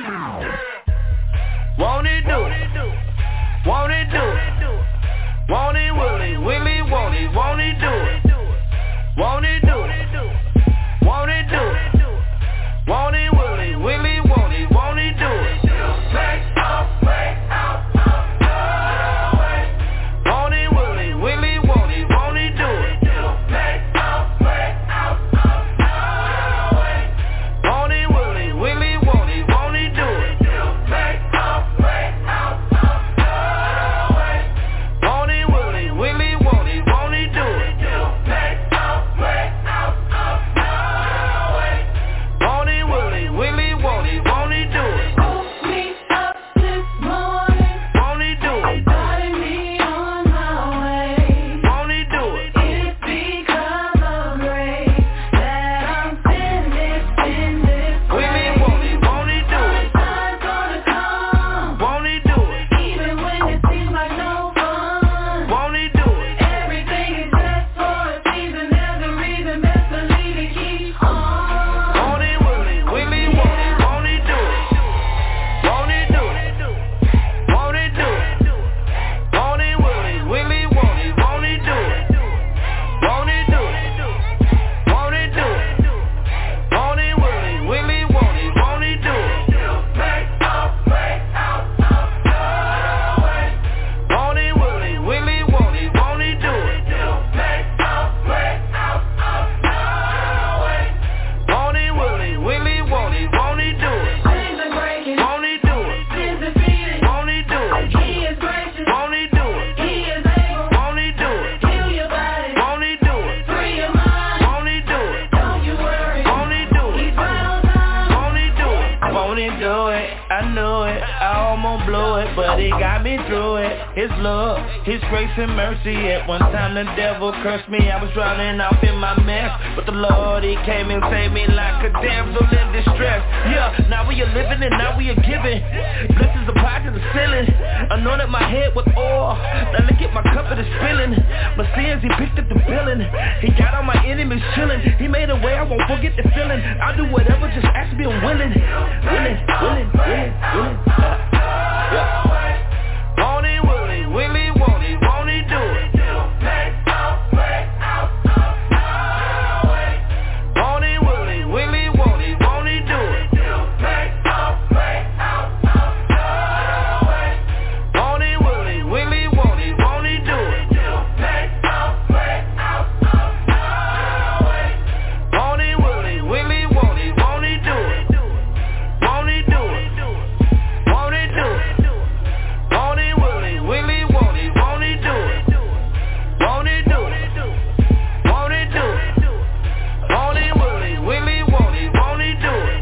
Won't he do it? Won't he do it? Won't he, will he, won't he do it? Won't he do it? Won't he do it? Won't he, will he, won't he do it? Break out, break out, won't he, will he, won't he do it? Break out, break out, won't he, will he, won't he do it? Break out, break out, won't he, will he, won't he do it? Break out, break out, won't he, will he, won't he do it? Woke me up this morning, Won't he do it? started me on my way. Won't he do it? It's because of grace that I'm in this place. Won't he do it? Time's gonna come, Won't he do it? even when it seems like no fun. Won't he do it? Everything is just for a season, there's a reason, best believe it, keep on. Won't he, will he, won't he do it? Won't he do it? Won't he do it? Won't he, will he, won't he do it? Won't he do it? Won't he do it? Won't he do it? Won't he, will he, won't he do it? Break out, break out, won't he, will he, won't he do it? Break out, break out, won't he, will he, won't he do it? Things are breaking, Won't he do it? sins defeated. Won't he do it? He is gracious, Won't he do it? he is able. Won't he do it? Heal your body, Won't he do it? free your mind. Won't he do it? Don't you worry, Won't he do it? he's right on time. Won't he do it? Won't he do it? I knew it, I almost blew it, but he got me through it. His love, his grace and mercy. At one time the devil cursed me, I was drowning off in my mess, but the Lord, he came and saved me like a damsel in distress. Yeah, now we are living and now we are giving. Blessings applied to the ceiling, anointed my head with oil. Now look at my cup, it is filling. My sins, he picked up the billing. He got all my enemies chilling. He made a way, I won't forget the feeling. I'll do whatever, just ask me, I'm willing. Willing. Yeah. Won't he, will he, won't he do it? Break out, break out, won't he, will he, won't he do it? Break out, break out, won't he, will he, won't he do it? Break out, break out, won't he, will he, won't he do it? Won't he do it? Won't he do it? Won't he, will he, won't he do it? Won't he do it? Won't he do it? Won't he, will he, won't he do it?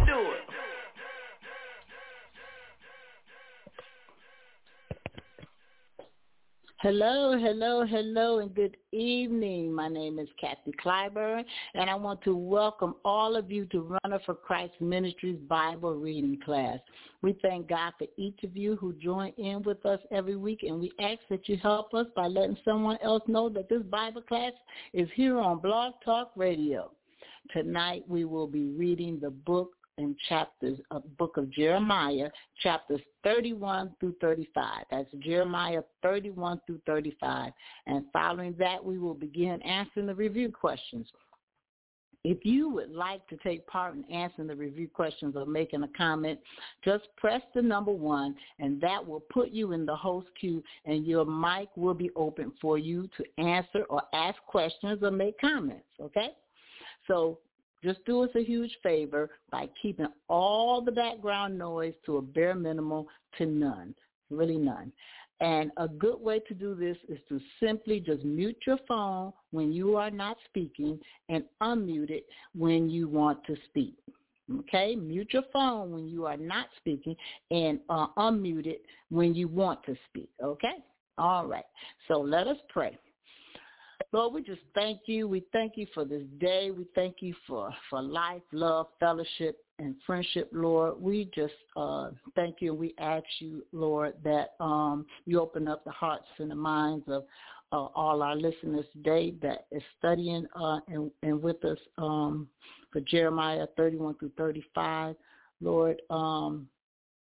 Hello, and good evening. My name is Kathy Clyburn, and I want to welcome all of you to Runner for Christ Ministries Bible Reading Class. We thank God for each of you who join in with us every week, and we ask that you help us by letting someone else know that this Bible class is here on Blog Talk Radio. Tonight we will be reading the book and chapters of the book of Jeremiah, chapters 31 through 35. That's Jeremiah 31 through 35. And following that, we will begin answering the review questions. If you would like to take part in answering the review questions or making a comment, just press the number 1, and that will put you in the host queue, and your mic will be open for you to answer or ask questions or make comments, okay? So just do us a huge favor by keeping all the background noise to a bare minimum to none, really none. And a good way to do this is to simply just mute your phone when you are not speaking and unmute it when you want to speak. Okay? Mute your phone when you are not speaking and unmute it when you want to speak. Okay? All right. So let us pray. Lord, we just thank you. We thank you for this day. We thank you for life, love, fellowship, and friendship, Lord. We just thank you, and we ask you, Lord, that you open up the hearts and the minds of all our listeners today that is studying and with us for Jeremiah 31 through 35. Lord,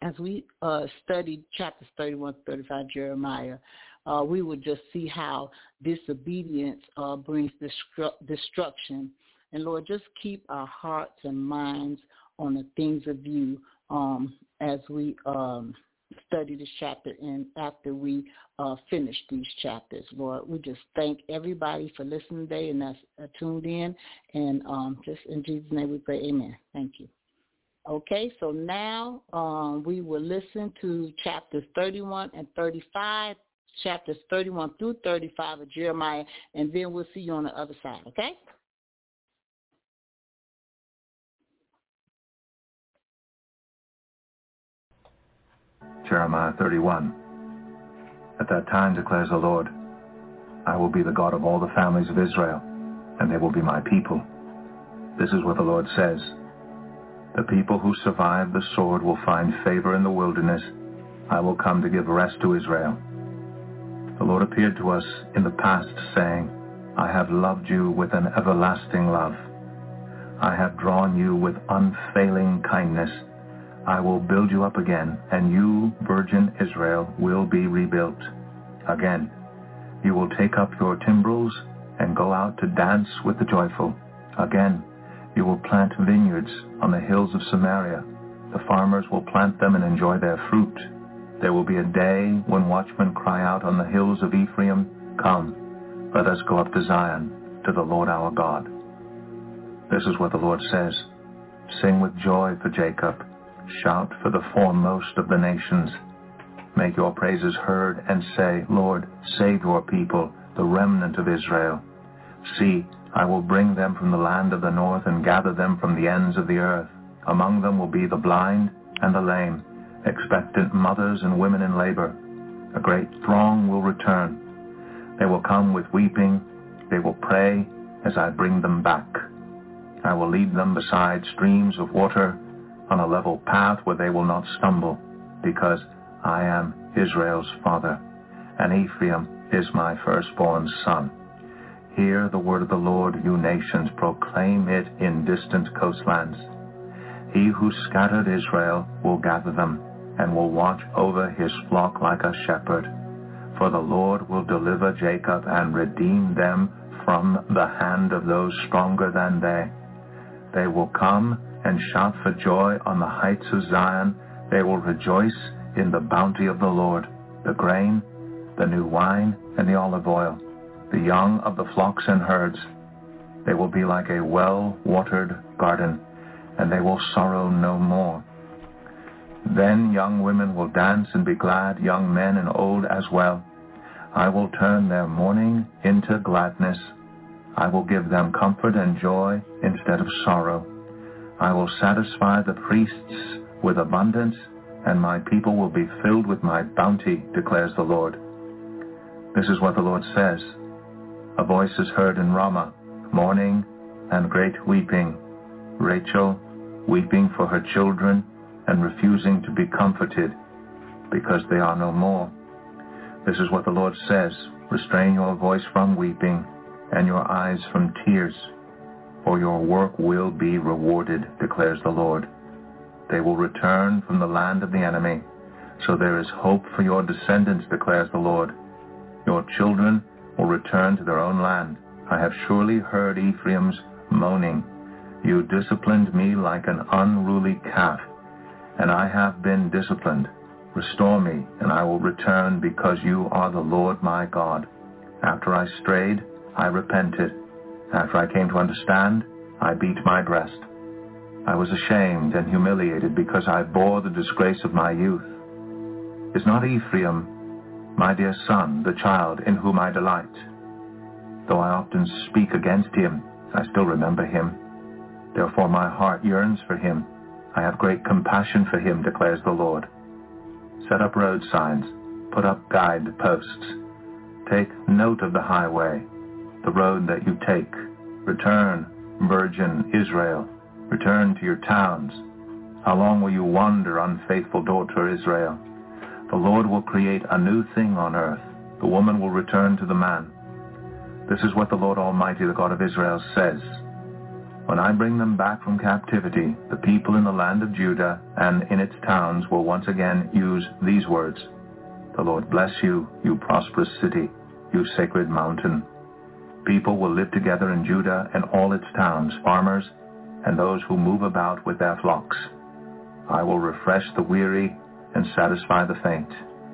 as we studied chapters 31 to 35 Jeremiah, we would just see how disobedience brings destruction. And Lord, just keep our hearts and minds on the things of you as we study this chapter and after we finish these chapters. Lord, we just thank everybody for listening today and that's tuned in. And just in Jesus' name we pray, amen. Thank you. Okay, so now we will listen to chapters 31 and 35, chapters 31 through 35 of Jeremiah, and then we'll see you on the other side, okay? Jeremiah 31. At that time, declares the Lord, I will be the God of all the families of Israel, and they will be my people. This is what the Lord says. The people who survive the sword will find favor in the wilderness. I will come to give rest to Israel. The Lord appeared to us in the past, saying, I have loved you with an everlasting love. I have drawn you with unfailing kindness. I will build you up again, and you, virgin Israel, will be rebuilt. Again, you will take up your timbrels and go out to dance with the joyful. Again, you will plant vineyards on the hills of Samaria. The farmers will plant them and enjoy their fruit. There will be a day when watchmen cry out on the hills of Ephraim, Come, let us go up to Zion, to the Lord our God. This is what the Lord says. Sing with joy for Jacob. Shout for the foremost of the nations. Make your praises heard and say, Lord, save your people, the remnant of Israel. See, I will bring them from the land of the north and gather them from the ends of the earth. Among them will be the blind and the lame, expectant mothers and women in labor. A great throng will return. They will come with weeping. They will pray as I bring them back. I will lead them beside streams of water, on a level path where they will not stumble, because I am Israel's father, and Ephraim is my firstborn son. Hear the word of the Lord, you nations, proclaim it in distant coastlands. He who scattered Israel will gather them, and will watch over his flock like a shepherd. For the Lord will deliver Jacob and redeem them from the hand of those stronger than they. They will come and shout for joy on the heights of Zion. They will rejoice in the bounty of the Lord, the grain, the new wine, and the olive oil, the young of the flocks and herds. They will be like a well-watered garden, and they will sorrow no more. Then young women will dance and be glad, young men and old as well. I will turn their mourning into gladness. I will give them comfort and joy instead of sorrow. I will satisfy the priests with abundance, and my people will be filled with my bounty, declares the Lord. This is what the Lord says. A voice is heard in Ramah, mourning and great weeping. Rachel weeping for her children and refusing to be comforted because they are no more. This is what the Lord says. Restrain your voice from weeping and your eyes from tears, for your work will be rewarded, declares the Lord. They will return from the land of the enemy, so there is hope for your descendants, declares the Lord. Your children will return to their own land. I have surely heard Ephraim's moaning. You disciplined me like an unruly calf, and I have been disciplined. Restore me, and I will return, because you are the Lord my God. After I strayed, I repented. After I came to understand, I beat my breast. I was ashamed and humiliated because I bore the disgrace of my youth. Is not Ephraim my dear son, the child in whom I delight? Though I often speak against him, I still remember him. Therefore my heart yearns for him. I have great compassion for him, declares the Lord. Set up road signs, put up guide posts. Take note of the highway, the road that you take. Return, virgin Israel. Return to your towns. How long will you wander, unfaithful daughter Israel? The Lord will create a new thing on earth. The woman will return to the man. This is what the Lord Almighty, the God of Israel, says. When I bring them back from captivity, the people in the land of Judah and in its towns will once again use these words: The Lord bless you, you prosperous city, you sacred mountain. People will live together in Judah and all its towns, farmers and those who move about with their flocks. I will refresh the weary and satisfy the faint.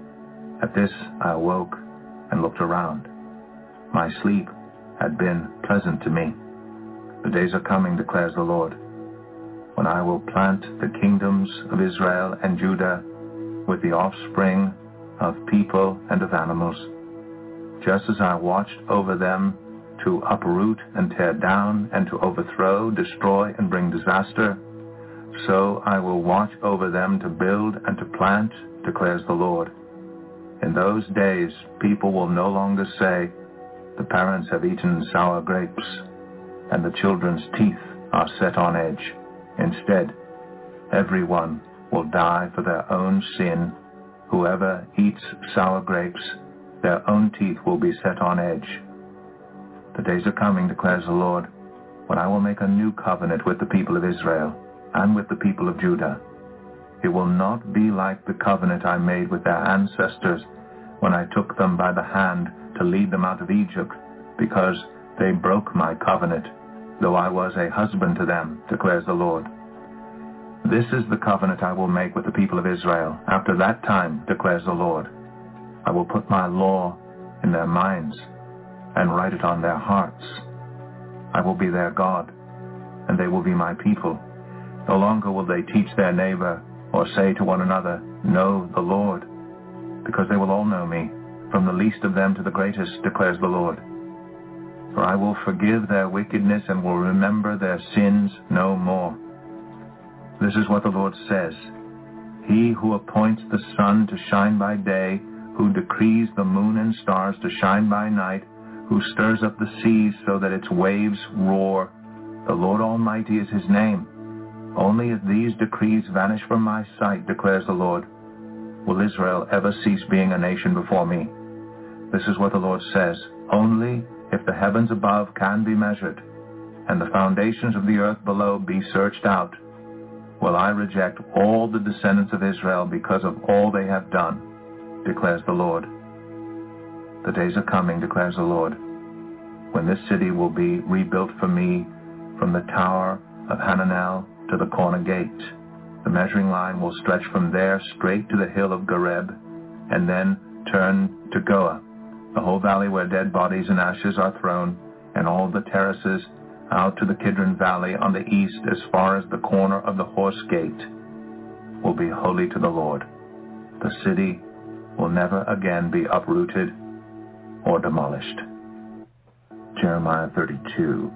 At this I awoke and looked around. My sleep had been pleasant to me. The days are coming, declares the Lord, when I will plant the kingdoms of Israel and Judah with the offspring of people and of animals. Just as I watched over them to uproot and tear down and to overthrow, destroy, and bring disaster, so I will watch over them to build and to plant, declares the Lord. In those days, people will no longer say, the parents have eaten sour grapes, and the children's teeth are set on edge. Instead, everyone will die for their own sin. Whoever eats sour grapes, their own teeth will be set on edge. The days are coming, declares the Lord, when I will make a new covenant with the people of Israel and with the people of Judah. It will not be like the covenant I made with their ancestors when I took them by the hand to lead them out of Egypt, because they broke my covenant, though I was a husband to them, declares the Lord. This is the covenant I will make with the people of Israel. After that time, declares the Lord, I will put my law in their minds and write it on their hearts. I will be their God, and they will be my people. No longer will they teach their neighbor or say to one another, know the Lord, because they will all know me, from the least of them to the greatest, declares the Lord. For I will forgive their wickedness and will remember their sins no more. This is what the Lord says. He who appoints the sun to shine by day, who decrees the moon and stars to shine by night, who stirs up the seas so that its waves roar, the Lord Almighty is his name. Only if these decrees vanish from my sight, declares the Lord, will Israel ever cease being a nation before me. This is what the Lord says. Only if the heavens above can be measured, and the foundations of the earth below be searched out, will I reject all the descendants of Israel because of all they have done, declares the Lord. The days are coming, declares the Lord, when this city will be rebuilt for me from the tower of Hananel to the corner gate. The measuring line will stretch from there straight to the hill of Gareb, and then turn to Goah, the whole valley where dead bodies and ashes are thrown, and all the terraces out to the Kidron Valley on the east as far as the corner of the Horse Gate will be holy to the Lord. The city will never again be uprooted or demolished. Jeremiah 32.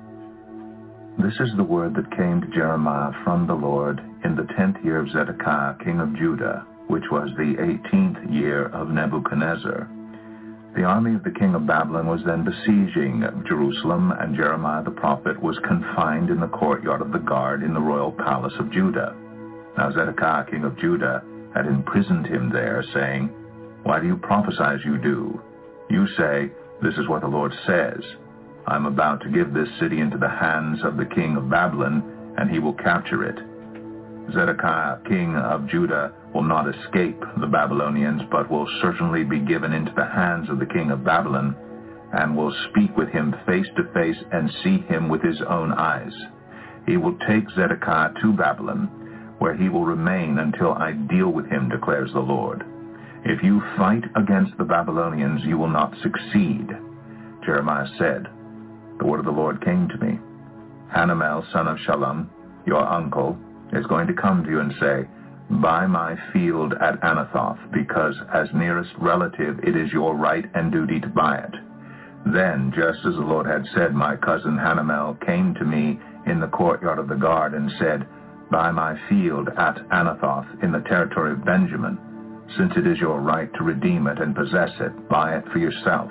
This is the word that came to Jeremiah from the Lord in the 10th year of Zedekiah, king of Judah, which was the 18th year of Nebuchadnezzar. The army of the king of Babylon was then besieging Jerusalem, and Jeremiah the prophet was confined in the courtyard of the guard in the royal palace of Judah. Now Zedekiah, king of Judah, had imprisoned him there, saying, Why do you prophesy as you do? You say, This is what the Lord says. I am about to give this city into the hands of the king of Babylon, and he will capture it. Zedekiah, king of Judah, will not escape the Babylonians, but will certainly be given into the hands of the king of Babylon, and will speak with him face to face and see him with his own eyes. He will take Zedekiah to Babylon, where he will remain until I deal with him, declares the Lord. If you fight against the Babylonians, you will not succeed. Jeremiah said, The word of the Lord came to me. Hanamel, son of Shallum, your uncle, is going to come to you and say, Buy my field at Anathoth, because as nearest relative it is your right and duty to buy it. Then, just as the Lord had said, my cousin Hanamel came to me in the courtyard of the guard and said, Buy my field at Anathoth in the territory of Benjamin. Since it is your right to redeem it and possess it, buy it for yourself.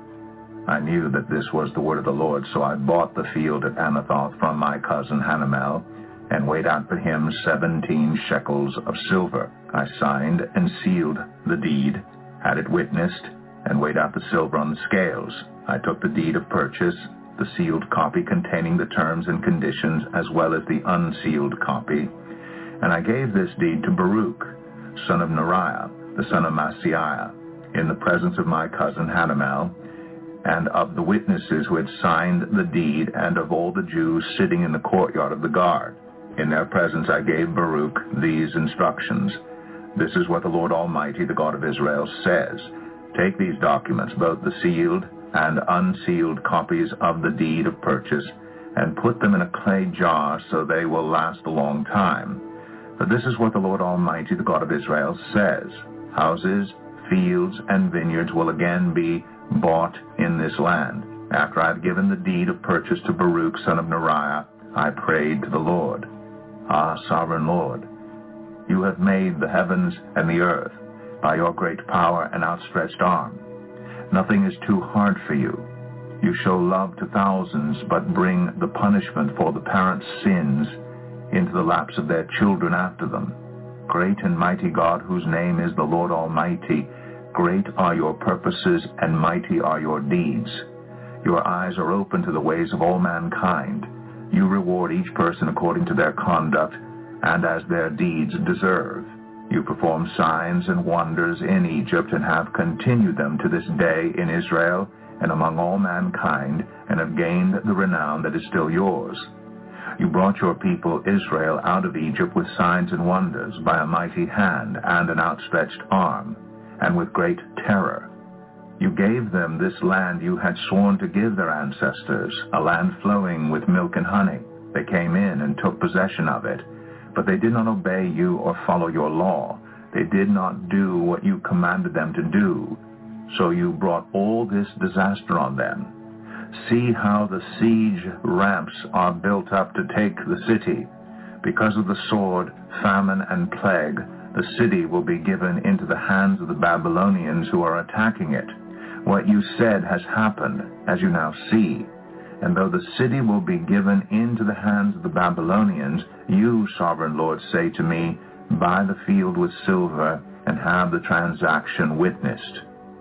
I knew that this was the word of the Lord, so I bought the field at Anathoth from my cousin Hanamel, and weighed out for him 17 shekels of silver. I signed and sealed the deed, had it witnessed, and weighed out the silver on the scales. I took the deed of purchase, the sealed copy containing the terms and conditions, as well as the unsealed copy. And I gave this deed to Baruch, son of Neriah, the son of Maaseiah, in the presence of my cousin Hanamel, and of the witnesses who had signed the deed, and of all the Jews sitting in the courtyard of the guard. In their presence I gave Baruch these instructions. This is what the Lord Almighty, the God of Israel, says. Take these documents, both the sealed and unsealed copies of the deed of purchase, and put them in a clay jar so they will last a long time. For this is what the Lord Almighty, the God of Israel, says. Houses, fields, and vineyards will again be bought in this land. After I had given the deed of purchase to Baruch, son of Neriah, I prayed to the Lord. Ah, sovereign Lord, you have made the heavens and the earth by your great power and outstretched arm. Nothing is too hard for you. You show love to thousands, but bring the punishment for the parents' sins into the laps of their children after them. Great and mighty God, whose name is the Lord Almighty, great are your purposes and mighty are your deeds. Your eyes are open to the ways of all mankind. You reward each person according to their conduct and as their deeds deserve. You perform signs and wonders in Egypt and have continued them to this day in Israel and among all mankind, and have gained the renown that is still yours. You brought your people Israel out of Egypt with signs and wonders, by a mighty hand and an outstretched arm, and with great terror. You gave them this land you had sworn to give their ancestors, a land flowing with milk and honey. They came in and took possession of it, but they did not obey you or follow your law. They did not do what you commanded them to do. So you brought all this disaster on them. See how the siege ramps are built up to take the city. Because of the sword, famine, and plague, the city will be given into the hands of the Babylonians who are attacking it. What you said has happened, as you now see. And though the city will be given into the hands of the Babylonians, you, sovereign Lord, say to me, buy the field with silver and have the transaction witnessed.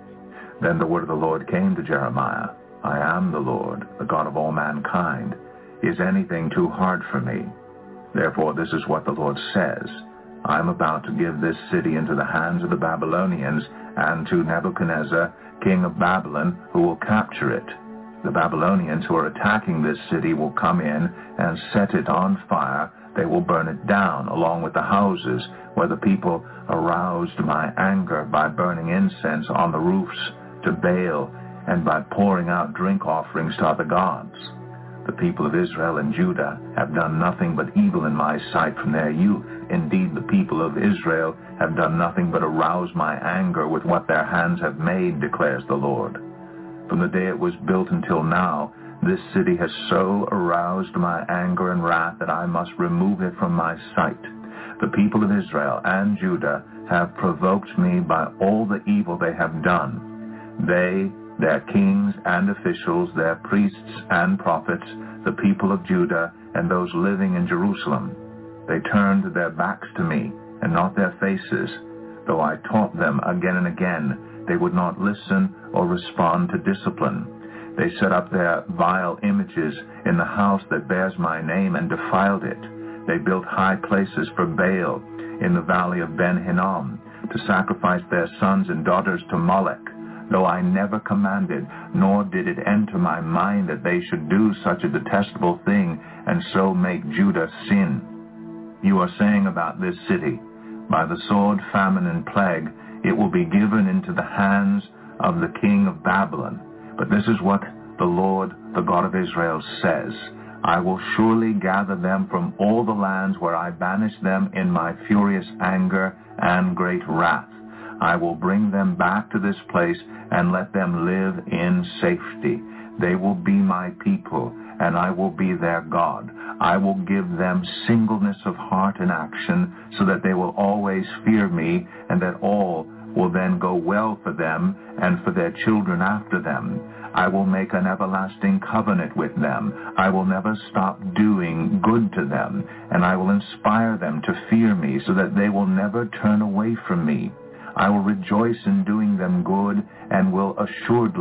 Then the word of the Lord came to Jeremiah. I am the Lord, the God of all mankind. Is anything too hard for me? Therefore this is what the Lord says. I am about to give this city into the hands of the Babylonians and to Nebuchadnezzar, king of Babylon, who will capture it. The Babylonians who are attacking this city will come in and set it on fire. They will burn it down, along with the houses where the people aroused my anger by burning incense on the roofs to Baal and by pouring out drink offerings to other gods. The people of Israel and Judah have done nothing but evil in my sight from their youth. Indeed, the people of Israel have done nothing but arouse my anger with what their hands have made, declares the Lord. From the day it was built until now, this city has so aroused my anger and wrath that I must remove it from my sight. The people of Israel and Judah have provoked me by all the evil they have done. They, their kings and officials, their priests and prophets, the people of Judah, and those living in Jerusalem. They turned their backs to me, and not their faces. Though I taught them again and again, they would not listen or respond to discipline. They set up their vile images in the house that bears my name and defiled it. They built high places for Baal in the valley of Ben-Hinnom to sacrifice their sons and daughters to Molech. Though I never commanded, nor did it enter my mind that they should do such a detestable thing and so make Judah sin. You are saying about this city, by the sword, famine, and plague, it will be given into the hands of the king of Babylon. But this is what the Lord, the God of Israel, says. I will surely gather them from all the lands where I banished them in my furious anger and great wrath. I will bring them back to this place and let them live in safety. They will be my people, and I will be their God. I will give them singleness of heart and action, so that they will always fear me, and that all will then go well for them and for their children after them. I will make an everlasting covenant with them. I will never stop doing good to them, and I will inspire them to fear me, so that they will never turn away from me. I will rejoice in doing them good and will assuredly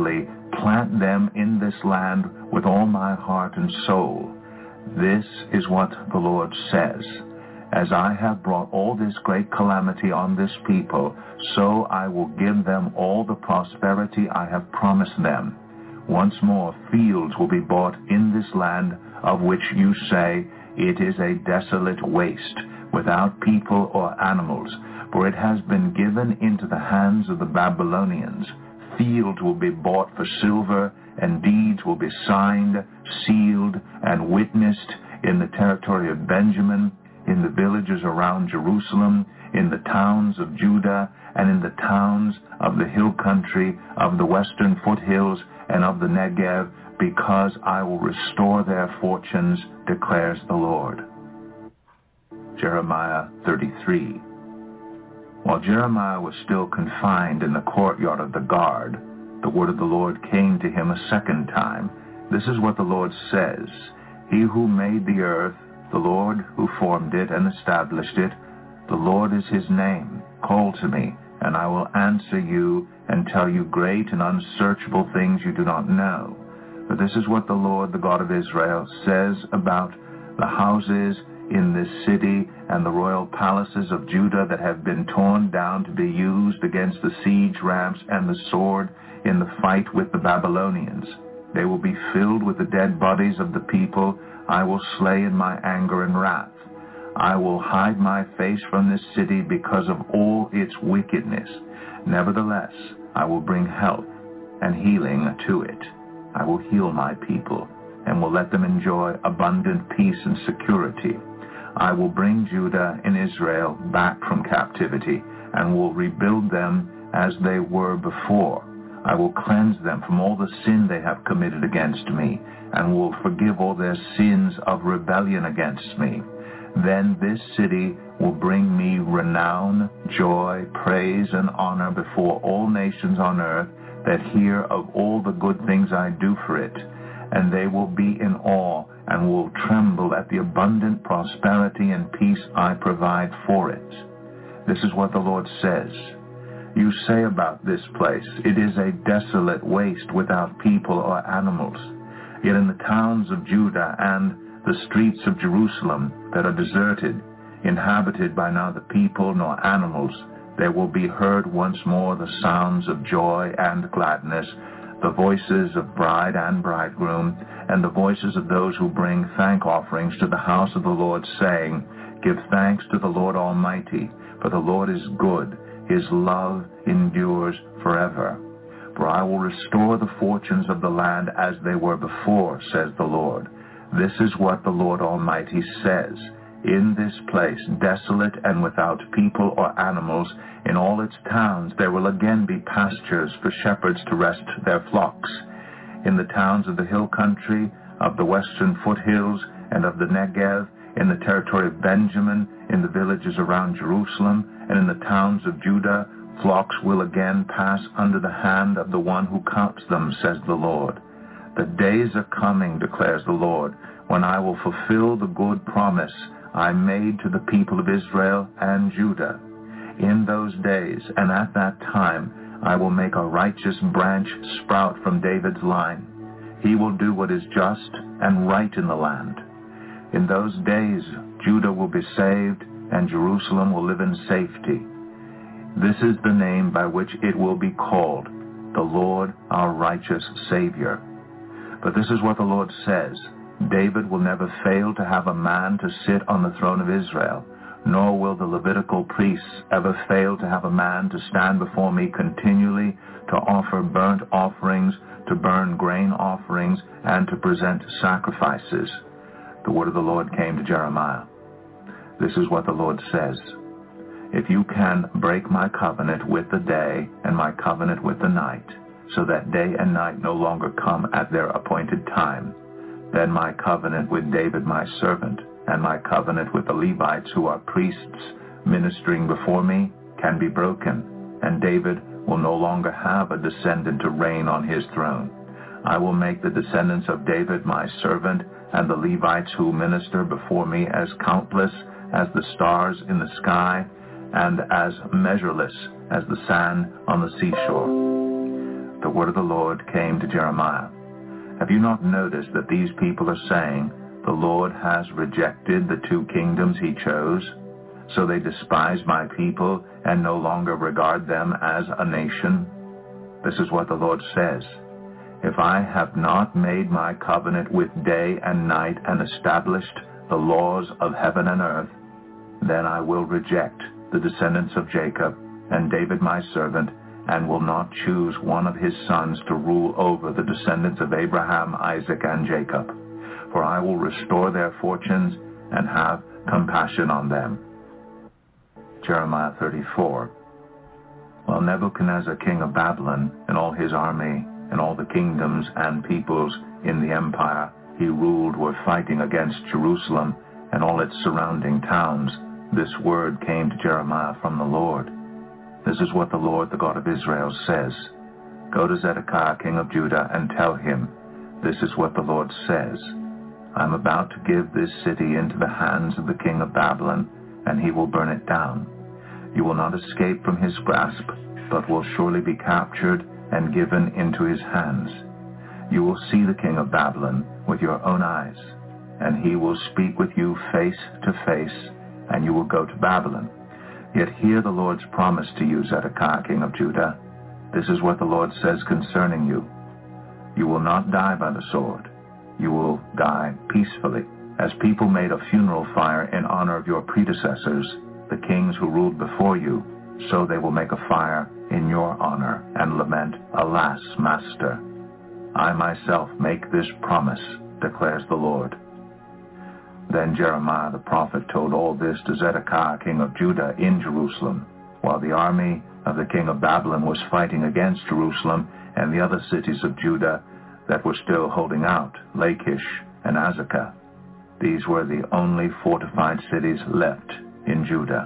plant them in this land with all my heart and soul. This is what the Lord says. As I have brought all this great calamity on this people, so I will give them all the prosperity I have promised them. Once more fields will be bought in this land, of which you say, it is a desolate waste, without people or animals, for it has been given into the hands of the Babylonians. Fields will be bought for silver, and deeds will be signed, sealed, and witnessed in the territory of Benjamin, in the villages around Jerusalem, in the towns of Judah, and in the towns of the hill country, of the western foothills, and of the Negev, because I will restore their fortunes, declares the Lord. Jeremiah 33. While Jeremiah was still confined in the courtyard of the guard, the word of the Lord came to him a second time. This is what the Lord says, He who made the earth, the Lord who formed it and established it, the Lord is his name. Call to me, and I will answer you and tell you great and unsearchable things you do not know. For this is what the Lord, the God of Israel, says about the houses in this city and the royal palaces of Judah that have been torn down to be used against the siege ramps and the sword in the fight with the Babylonians. They will be filled with the dead bodies of the people I will slay in my anger and wrath. I will hide my face from this city because of all its wickedness. Nevertheless, I will bring health and healing to it. I will heal my people and will let them enjoy abundant peace and security. I will bring Judah and Israel back from captivity and will rebuild them as they were before. I will cleanse them from all the sin they have committed against me and will forgive all their sins of rebellion against me. Then this city will bring me renown, joy, praise, and honor before all nations on earth that hear of all the good things I do for it, and they will be in awe and will tremble at the abundant prosperity and peace I provide for it. This is what the Lord says. You say about this place, it is a desolate waste without people or animals. Yet in the towns of Judah and the streets of Jerusalem that are deserted, inhabited by neither people nor animals, there will be heard once more the sounds of joy and gladness, the voices of bride and bridegroom, and the voices of those who bring thank offerings to the house of the Lord, saying, Give thanks to the Lord Almighty, for the Lord is good, his love endures forever. For I will restore the fortunes of the land as they were before, says the Lord. This is what the Lord Almighty says. In this place, desolate and without people or animals, in all its towns there will again be pastures for shepherds to rest their flocks. In the towns of the hill country, of the western foothills, and of the Negev, in the territory of Benjamin, in the villages around Jerusalem, and in the towns of Judah, flocks will again pass under the hand of the one who counts them, says the Lord. The days are coming, declares the Lord, when I will fulfill the good promise I made to the people of Israel and Judah. In those days and at that time I will make a righteous branch sprout from David's line. He will do what is just and right in the land. In those days Judah will be saved and Jerusalem will live in safety. This is the name by which it will be called, the Lord our righteous Savior. But this is what the Lord says, David will never fail to have a man to sit on the throne of Israel, nor will the Levitical priests ever fail to have a man to stand before me continually, to offer burnt offerings, to burn grain offerings, and to present sacrifices. The word of the Lord came to Jeremiah. This is what the Lord says. If you can break my covenant with the day and my covenant with the night, so that day and night no longer come at their appointed time, then my covenant with David my servant and my covenant with the Levites who are priests ministering before me can be broken, and David will no longer have a descendant to reign on his throne. I will make the descendants of David my servant and the Levites who minister before me as countless as the stars in the sky and as measureless as the sand on the seashore. the word of the Lord came to Jeremiah. Have you not noticed that these people are saying, the Lord has rejected the 2 kingdoms he chose? So they despise my people and no longer regard them as a nation? This is what the Lord says. If I have not made my covenant with day and night and established the laws of heaven and earth, then I will reject the descendants of Jacob and David my servant, and will not choose one of his sons to rule over the descendants of Abraham, Isaac, and Jacob. For I will restore their fortunes and have compassion on them. Jeremiah 34. While Nebuchadnezzar king of Babylon and all his army and all the kingdoms and peoples in the empire he ruled were fighting against Jerusalem and all its surrounding towns, this word came to Jeremiah from the Lord. This is what the Lord, the God of Israel, says. Go to Zedekiah king of Judah and tell him, this is what the Lord says. I am about to give this city into the hands of the king of Babylon, and he will burn it down. You will not escape from his grasp, but will surely be captured and given into his hands. You will see the king of Babylon with your own eyes, and he will speak with you face to face, and you will go to Babylon. Yet hear the Lord's promise to you, Zedekiah king of Judah. This is what the Lord says concerning you. You will not die by the sword. You will die peacefully. As people made a funeral fire in honor of your predecessors, the kings who ruled before you, so they will make a fire in your honor and lament, alas, master. I myself make this promise, declares the Lord. Then Jeremiah the prophet told all this to Zedekiah king of Judah in Jerusalem, while the army of the king of Babylon was fighting against Jerusalem and the other cities of Judah that were still holding out, Lachish and Azekah. These were the only fortified cities left in Judah.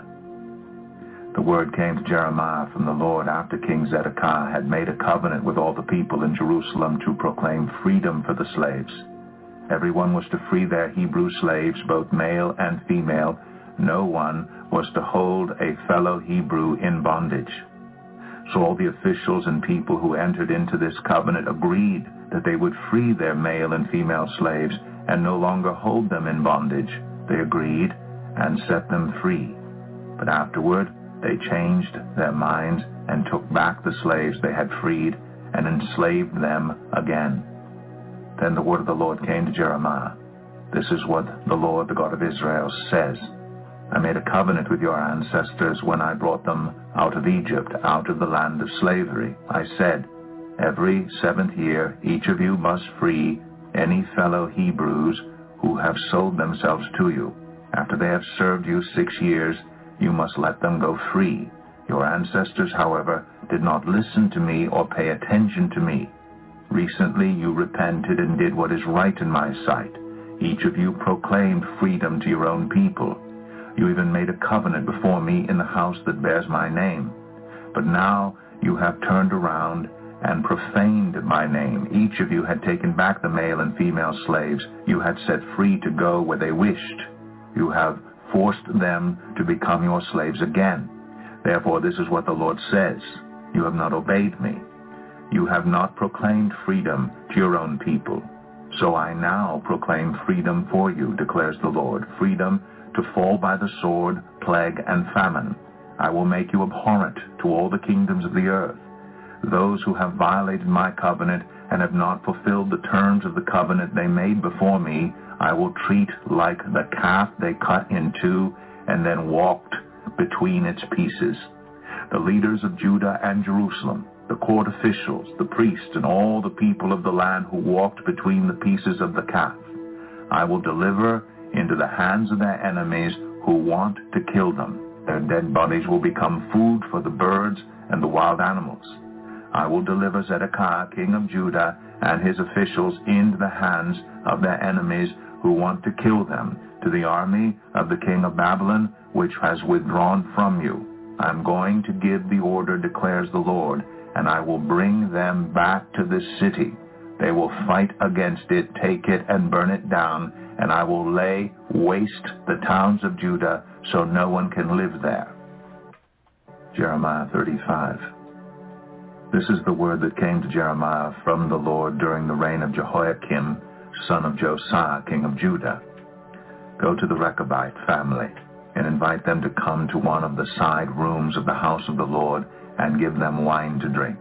The word came to Jeremiah from the Lord after King Zedekiah had made a covenant with all the people in Jerusalem to proclaim freedom for the slaves. Everyone was to free their Hebrew slaves, both male and female. No one was to hold a fellow Hebrew in bondage. So all the officials and people who entered into this covenant agreed that they would free their male and female slaves and no longer hold them in bondage. They agreed and set them free. But afterward they changed their minds and took back the slaves they had freed and enslaved them again. Then the word of the Lord came to Jeremiah. This is what the Lord, the God of Israel, says. I made a covenant with your ancestors when I brought them out of Egypt, out of the land of slavery. I said, every 7th year each of you must free any fellow Hebrews who have sold themselves to you. After they have served you 6 years, you must let them go free. Your ancestors, however, did not listen to me or pay attention to me. Recently you repented and did what is right in my sight. Each of you proclaimed freedom to your own people. You even made a covenant before me in the house that bears my name. But now you have turned around and profaned my name. Each of you had taken back the male and female slaves you had set free to go where they wished. You have forced them to become your slaves again. Therefore this is what the Lord says. You have not obeyed me. You have not proclaimed freedom to your own people. So I now proclaim freedom for you, declares the Lord, freedom to fall by the sword, plague, and famine. I will make you abhorrent to all the kingdoms of the earth. Those who have violated my covenant and have not fulfilled the terms of the covenant they made before me, I will treat like the calf they cut in two and then walked between its pieces. The leaders of Judah and Jerusalem, the court officials, the priests, and all the people of the land who walked between the pieces of the calf, I will deliver into the hands of their enemies who want to kill them. Their dead bodies will become food for the birds and the wild animals. I will deliver Zedekiah king of Judah and his officials into the hands of their enemies who want to kill them, to the army of the king of Babylon, which has withdrawn from you. I am going to give the order, declares the Lord, and I will bring them back to this city. They will fight against it, take it, and burn it down, and I will lay waste the towns of Judah so no one can live there. Jeremiah 35. This is the word that came to Jeremiah from the Lord during the reign of Jehoiakim, son of Josiah, king of Judah. Go to the Rechabite family and invite them to come to one of the side rooms of the house of the Lord and give them wine to drink.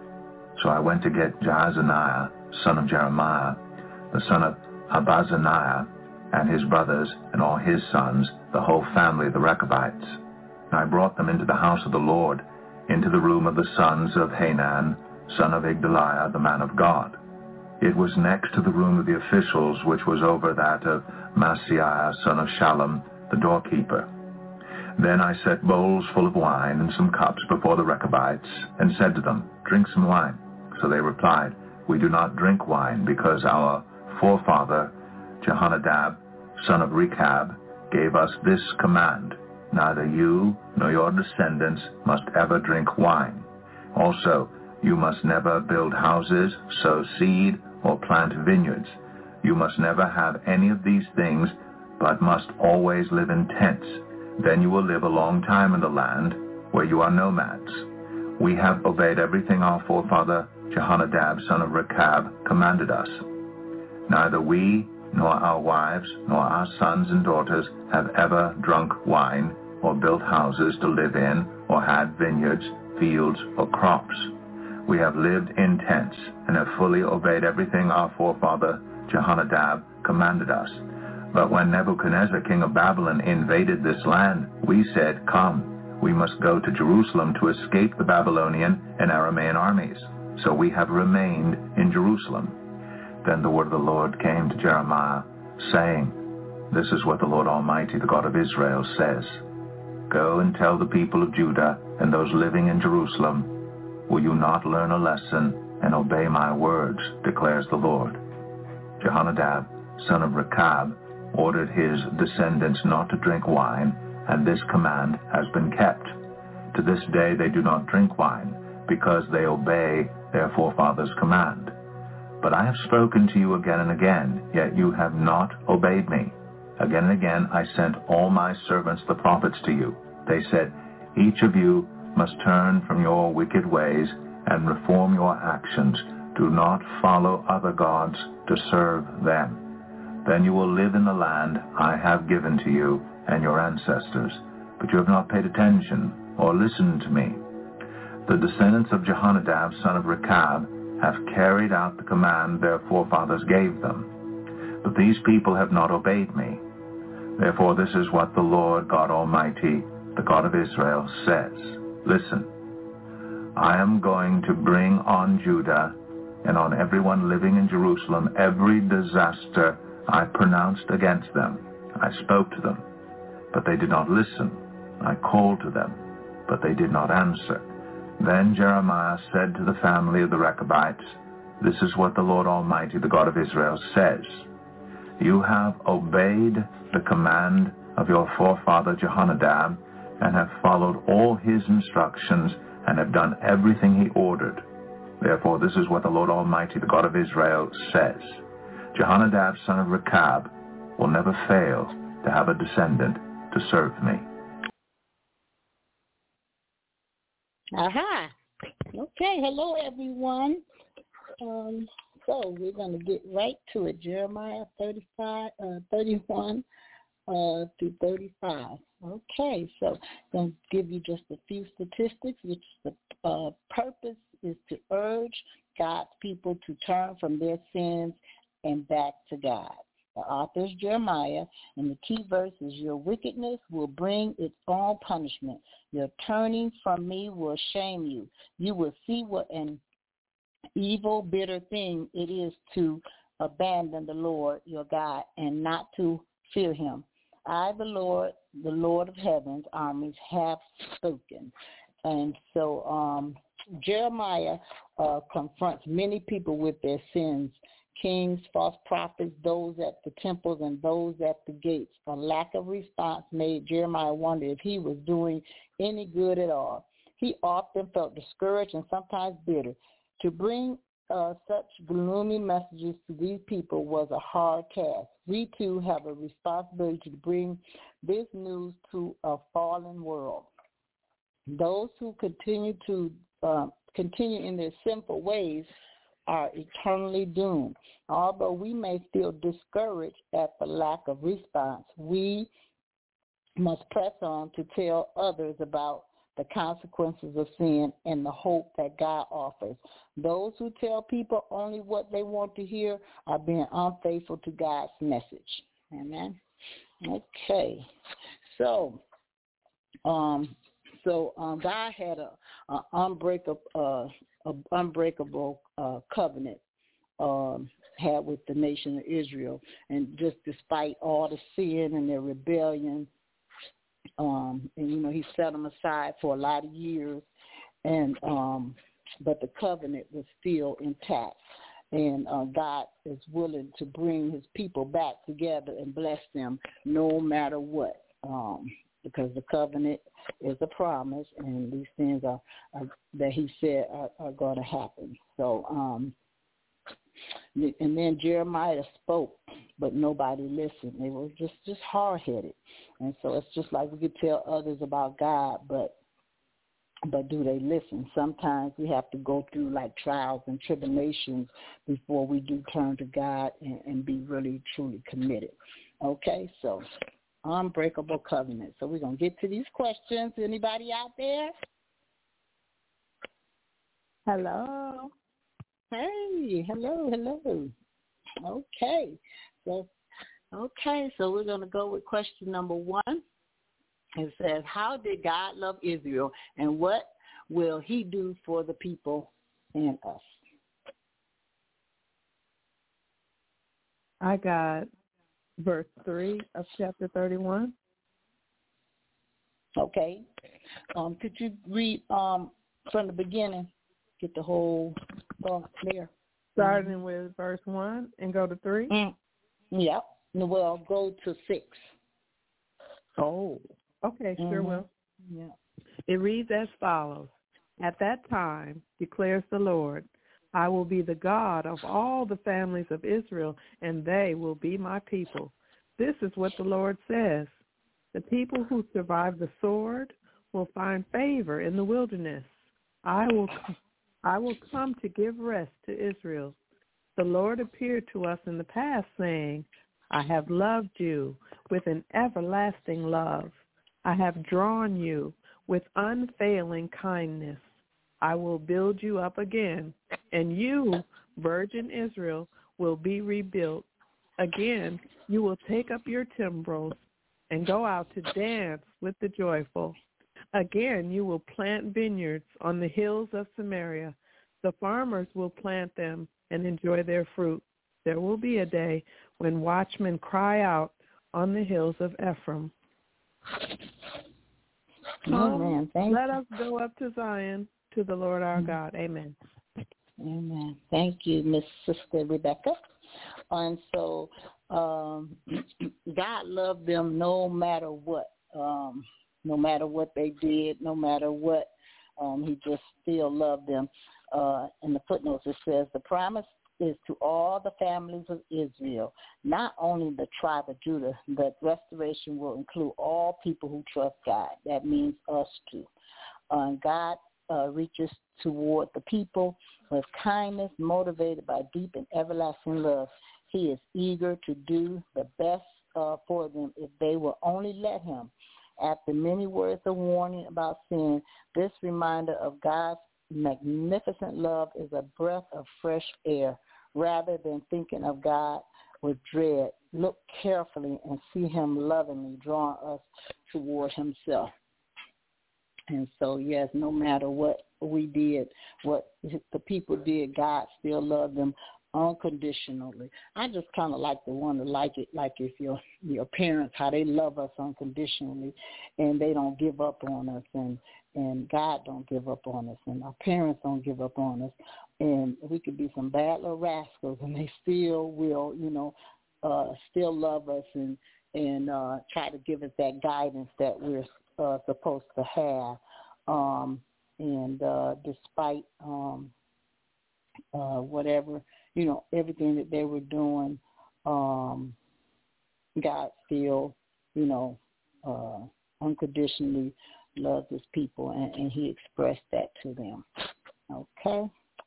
So I went to get Jaazaniah, son of Jeremiah, the son of Habazaniah, and his brothers and all his sons, the whole family of the Rechabites. And I brought them into the house of the Lord, into the room of the sons of Hanan, son of Igdaliah, the man of God. It was next to the room of the officials, which was over that of Maaseiah, son of Shallum, the doorkeeper. Then I set bowls full of wine and some cups before the Rechabites, and said to them, "Drink some wine." So they replied, "We do not drink wine, because our forefather Jehonadab, son of Rechab, gave us this command: neither you nor your descendants must ever drink wine. Also, you must never build houses, sow seed, or plant vineyards. You must never have any of these things, but must always live in tents. Then you will live a long time in the land where you are nomads. We have obeyed everything our forefather Jehonadab, son of Rechab, commanded us. Neither we nor our wives nor our sons and daughters have ever drunk wine, or built houses to live in, or had vineyards, fields, or crops. We have lived in tents and have fully obeyed everything our forefather Jehonadab commanded us. But when Nebuchadnezzar, king of Babylon, invaded this land, we said, 'Come, we must go to Jerusalem to escape the Babylonian and Aramean armies.' So we have remained in Jerusalem." Then the word of the Lord came to Jeremiah, saying, "This is what the Lord Almighty, the God of Israel, says. Go and tell the people of Judah and those living in Jerusalem, will you not learn a lesson and obey my words, declares the Lord. Jehonadab, son of Rechab, ordered his descendants not to drink wine, and this command has been kept. To this day they do not drink wine, because they obey their forefathers' command. But I have spoken to you again and again, yet you have not obeyed me. Again and again I sent all my servants the prophets to you. They said, 'Each of you must turn from your wicked ways and reform your actions. Do not follow other gods to serve them. Then you will live in the land I have given to you and your ancestors. But you have not paid attention or listened to me. The descendants of Jehonadab, son of Rechab, have carried out the command their forefathers gave them. But these people have not obeyed me. Therefore this is what the Lord God Almighty, the God of Israel, says. Listen, I am going to bring on Judah and on everyone living in Jerusalem every disaster I pronounced against them. I spoke to them, but they did not listen. I called to them, but they did not answer. Then Jeremiah said to the family of the Rechabites, This is what the Lord Almighty, the God of Israel, says. You have obeyed the command of your forefather Jehonadab and have followed all his instructions and have done everything he ordered. Therefore this is what the Lord Almighty, the God of Israel, says. Jehonadab, son of Rechab, will never fail to have a descendant to serve me. Aha. Okay, hello everyone. So we're going to get right to it. Jeremiah 31 through 35. Okay, so I'm going to give you just a few statistics, which the purpose is to urge God's people to turn from their sins and back to God. The author is Jeremiah, and the key verse is, Your wickedness will bring its own punishment. Your turning from me will shame you. You will see what an evil, bitter thing it is to abandon the Lord your God and not to fear him. I, the Lord of heaven's armies, have spoken. And so Jeremiah confronts many people with their sins. Kings, false prophets, those at the temples and those at the gates. A lack of response made Jeremiah wonder if he was doing any good at all. He often felt discouraged and sometimes bitter. To bring such gloomy messages to these people was a hard task. We too have a responsibility to bring this news to a fallen world. Those who continue to continue in their sinful ways are eternally doomed. Although we may feel discouraged at the lack of response, we must press on to tell others about the consequences of sin and the hope that God offers. Those who tell people only what they want to hear are being unfaithful to God's message. Amen. Okay. So God had an unbreakable covenant had with the nation of Israel, and just despite all the sin and their rebellion, and he set them aside for a lot of years, and but the covenant was still intact, and God is willing to bring His people back together and bless them no matter what. Because the covenant is a promise, and these things are that He said are going to happen. So, and then Jeremiah spoke, but nobody listened. They were just hard-headed, and so it's just like we could tell others about God, but do they listen? Sometimes we have to go through like trials and tribulations before we do turn to God and be really truly committed. Okay, so. Unbreakable covenant. So we're going to get to these questions. Anybody out there? Hello. Hey, hello. Okay. So we're going to go with question number 1. It says, how did God love Israel, and what will He do for the people and us? I got verse 3 of chapter 31. Okay. Could you read from the beginning? Get the whole thought there. Starting with verse 1 and go to 3? Yep. Well, go to 6. Oh, okay, sure will. Yeah. It reads as follows. At that time, declares the Lord, I will be the God of all the families of Israel, and they will be my people. This is what the Lord says. The people who survive the sword will find favor in the wilderness. I will come to give rest to Israel. The Lord appeared to us in the past, saying, I have loved you with an everlasting love. I have drawn you with unfailing kindness. I will build you up again, and you, virgin Israel, will be rebuilt. Again, you will take up your timbrels and go out to dance with the joyful. Again, you will plant vineyards on the hills of Samaria. The farmers will plant them and enjoy their fruit. There will be a day when watchmen cry out on the hills of Ephraim. Amen. Let us go up to Zion, to the Lord our God. Amen. Amen. Thank you, Miss Sister Rebecca. And so God loved them no matter what. No matter what they did, no matter what, He just still loved them. In the footnotes it says, the promise is to all the families of Israel, not only the tribe of Judah, but restoration will include all people who trust God. That means us too. God reaches toward the people with kindness, motivated by deep and everlasting love. He is eager to do the best for them if they will only let Him. After many words of warning about sin, this reminder of God's magnificent love is a breath of fresh air. Rather than thinking of God with dread, look carefully and see Him lovingly drawing us toward Himself. And so, yes, no matter what we did, what the people did, God still loved them unconditionally. I just kind of like to wonder, like if your parents, how they love us unconditionally, and they don't give up on us, and God don't give up on us, and our parents don't give up on us, and we could be some bad little rascals, and they still will, still love us and try to give us that guidance that we're supposed to have, and despite whatever, everything that they were doing, God still, unconditionally loved His people, and He expressed that to them. Okay.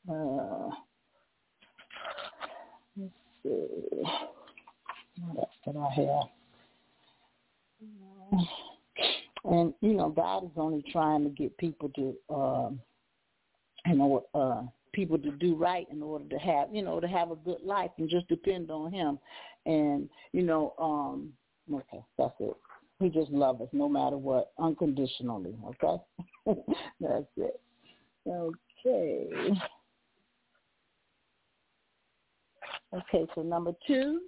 Let's see. What else did I have? And, God is only trying to get people to, people to do right in order to have, to have a good life and just depend on him. And, okay, that's it. He just loves us no matter what, unconditionally, okay? That's it. Okay. Okay, so number 2,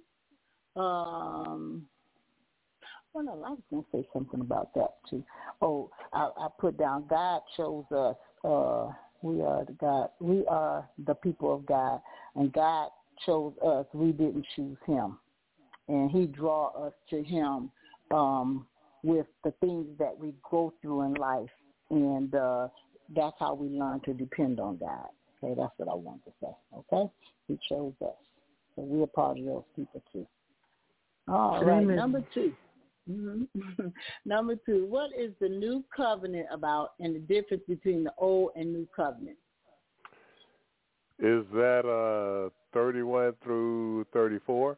well, no, I was going to say something about that, too. Oh, I put down God chose us. We are the people of God, and God chose us. We didn't choose him. And he draw us to him with the things that we go through in life, and that's how we learn to depend on God. Okay, that's what I want to say, okay? He chose us. So we're part of those people, too. All right, Amen. number 2. Mm-hmm. Number 2, what is the new covenant about and the difference between the old and new covenant? Is that 31 through 34?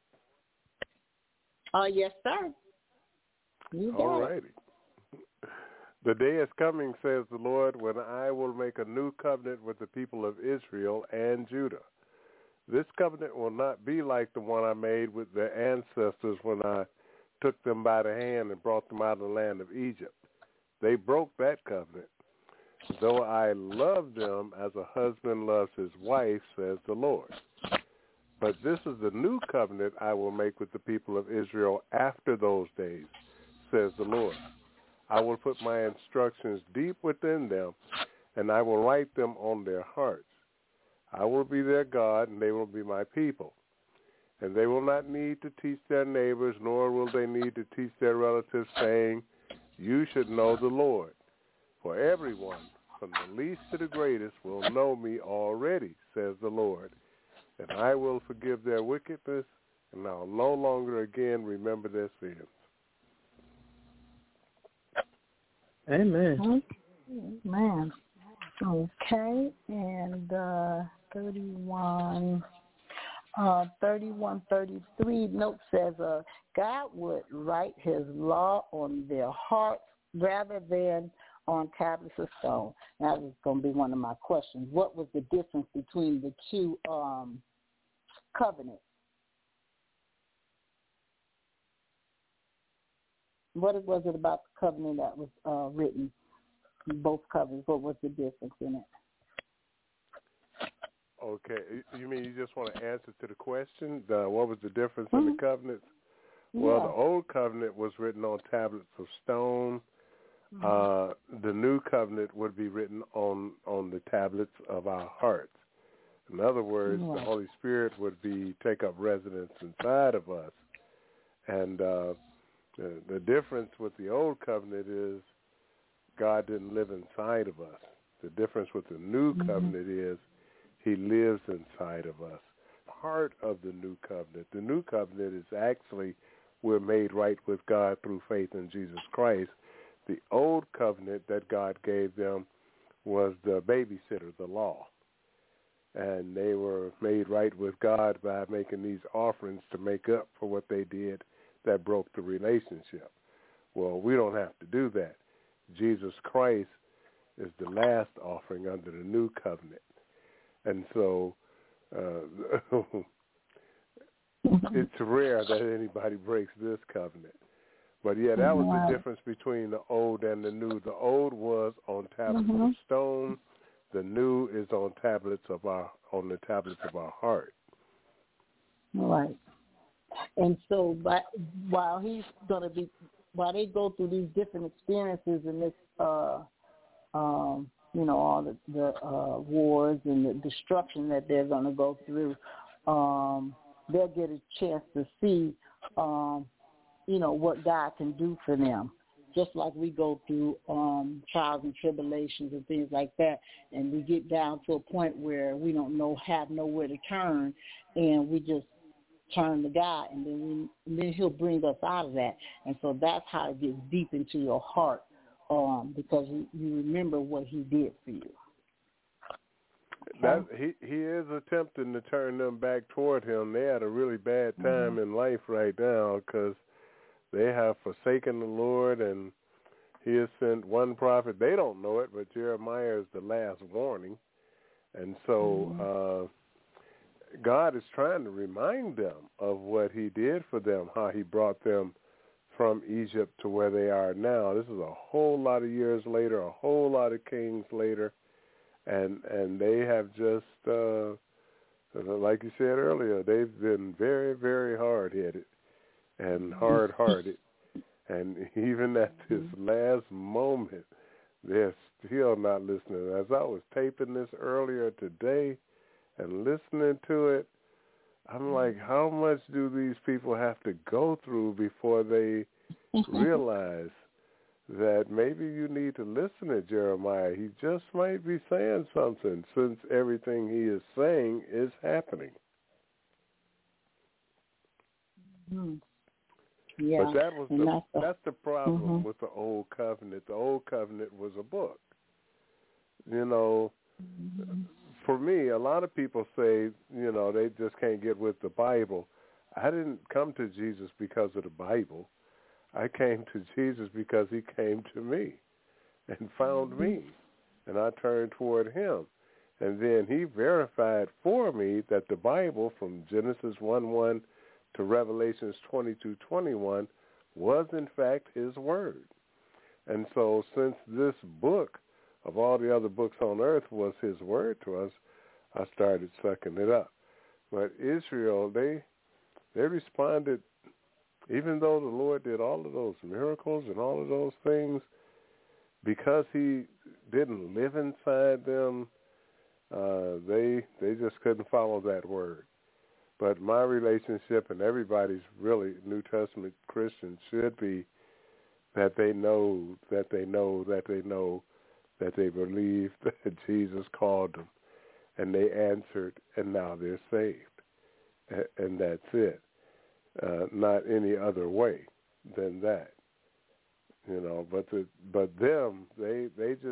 Yes, sir. You got All it. righty. The day is coming, says the Lord, when I will make a new covenant with the people of Israel and Judah. This covenant will not be like the one I made with their ancestors when I took them by the hand and brought them out of the land of Egypt. They broke that covenant. Though I love them as a husband loves his wife, says the Lord. But this is the new covenant I will make with the people of Israel after those days, says the Lord. I will put my instructions deep within them, and I will write them on their hearts. I will be their God, and they will be my people. And they will not need to teach their neighbors, nor will they need to teach their relatives, saying, you should know the Lord. For everyone, from the least to the greatest, will know me already, says the Lord. And I will forgive their wickedness, and I will no longer again remember their sins. Amen. Amen. Okay, and 31:33 note says, God would write his law on their hearts rather than on tablets of stone. That was going to be one of my questions. What was the difference between the two covenants? What was it about the covenant that was written? Both covenants. What was the difference in it? Okay. You mean you just want to answer to the question? What was the difference in the covenants? Well, the old covenant was written on tablets of stone. The new covenant would be written on the tablets of our hearts. In other words, the Holy Spirit would take up residence inside of us. And the difference with the old covenant is God didn't live inside of us. The difference with the new covenant is he lives inside of us. Part of the new covenant. The new covenant is actually we're made right with God through faith in Jesus Christ. The old covenant that God gave them was the babysitter, the law. And they were made right with God by making these offerings to make up for what they did that broke the relationship. Well, we don't have to do that. Jesus Christ is the last offering under the new covenant. And so it's rare that anybody breaks this covenant. But, yeah, that was the difference between the old and the new. The old was on tablets of stone. The new is on the tablets of our heart. Right. And so, while they go through these different experiences in this, all the wars and the destruction that they're going to go through, they'll get a chance to see, what God can do for them. Just like we go through trials and tribulations and things like that, and we get down to a point where we don't have nowhere to turn, and we just turn to God, and then he'll bring us out of that. And so that's how it gets deep into your heart, because you remember what he did for you. that he is attempting to turn them back toward him. They had a really bad time in life right now because they have forsaken the Lord, and he has sent one prophet. They don't know it, but Jeremiah is the last warning. And so God is trying to remind them of what he did for them, how he brought them from Egypt to where they are now. This is a whole lot of years later, a whole lot of kings later, and they have just, like you said earlier, they've been very, very hard-headed and hard-hearted. And even at this last moment, they're still not listening. As I was taping this earlier today and listening to it, I'm like, how much do these people have to go through before they realize that maybe you need to listen to Jeremiah? He just might be saying something, since everything he is saying is happening. Yeah. But that's the problem with the Old Covenant. The Old Covenant was a book. You know, for me, a lot of people say, you know, they just can't get with the Bible. I didn't come to Jesus because of the Bible. I came to Jesus because he came to me and found me, and I turned toward him. And then he verified for me that the Bible, from Genesis 1:1 to Revelations 22:21, was in fact his word. And so since this book, of all the other books on earth, was his word to us, I started sucking it up. But Israel, they responded, even though the Lord did all of those miracles and all of those things, because he didn't live inside them, they just couldn't follow that word. But my relationship, and everybody's really New Testament Christians, should be that they know that they know that they know that they believe that Jesus called them, and they answered, and now they're saved. And that's it. Not any other way than that. You know, but them, they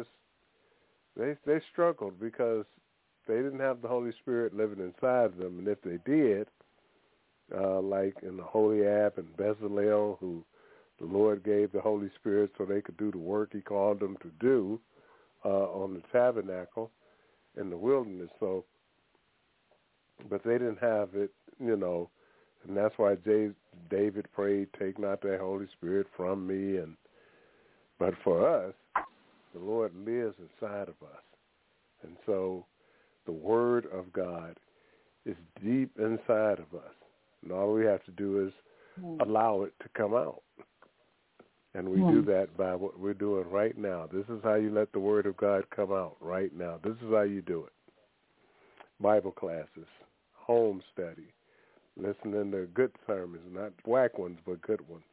struggled because they didn't have the Holy Spirit living inside them, and if they did, like in the Holy App and Bezalel, who the Lord gave the Holy Spirit so they could do the work he called them to do on the tabernacle in the wilderness. So, but they didn't have it, you know, and that's why David prayed, "Take not thy Holy Spirit from me." But for us, the Lord lives inside of us, and so the Word of God is deep inside of us, and all we have to do is allow it to come out. And we do that by what we're doing right now. This is how you let the Word of God come out right now. This is how you do it. Bible classes, home study, listening to good sermons, not whack ones, but good ones.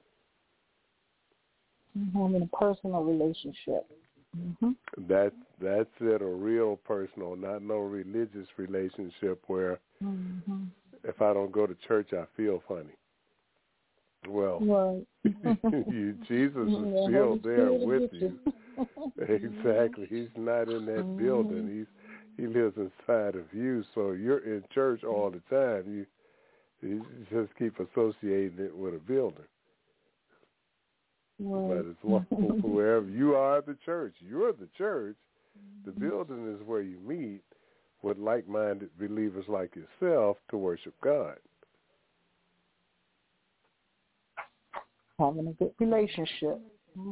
Having a personal relationship. That's it, a real personal, not no religious relationship where if I don't go to church, I feel funny. Well, Jesus is still there with you. Exactly. He's not in that building. He lives inside of you. So you're in church all the time. You just keep associating it with a building. But it's wherever you are the church. You're the church. The building is where you meet with like-minded believers like yourself to worship God. Having a good relationship.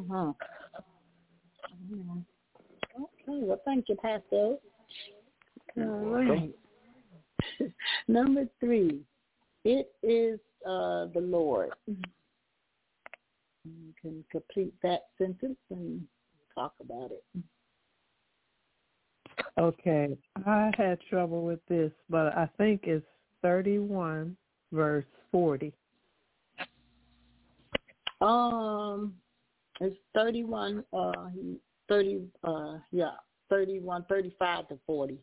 Okay, well, thank you, Pastor. All right. Number 3, it is the Lord. You can complete that sentence and talk about it. Okay, I had trouble with this, but I think it's 31 verse 40. It's 31, 31, 35 to 40.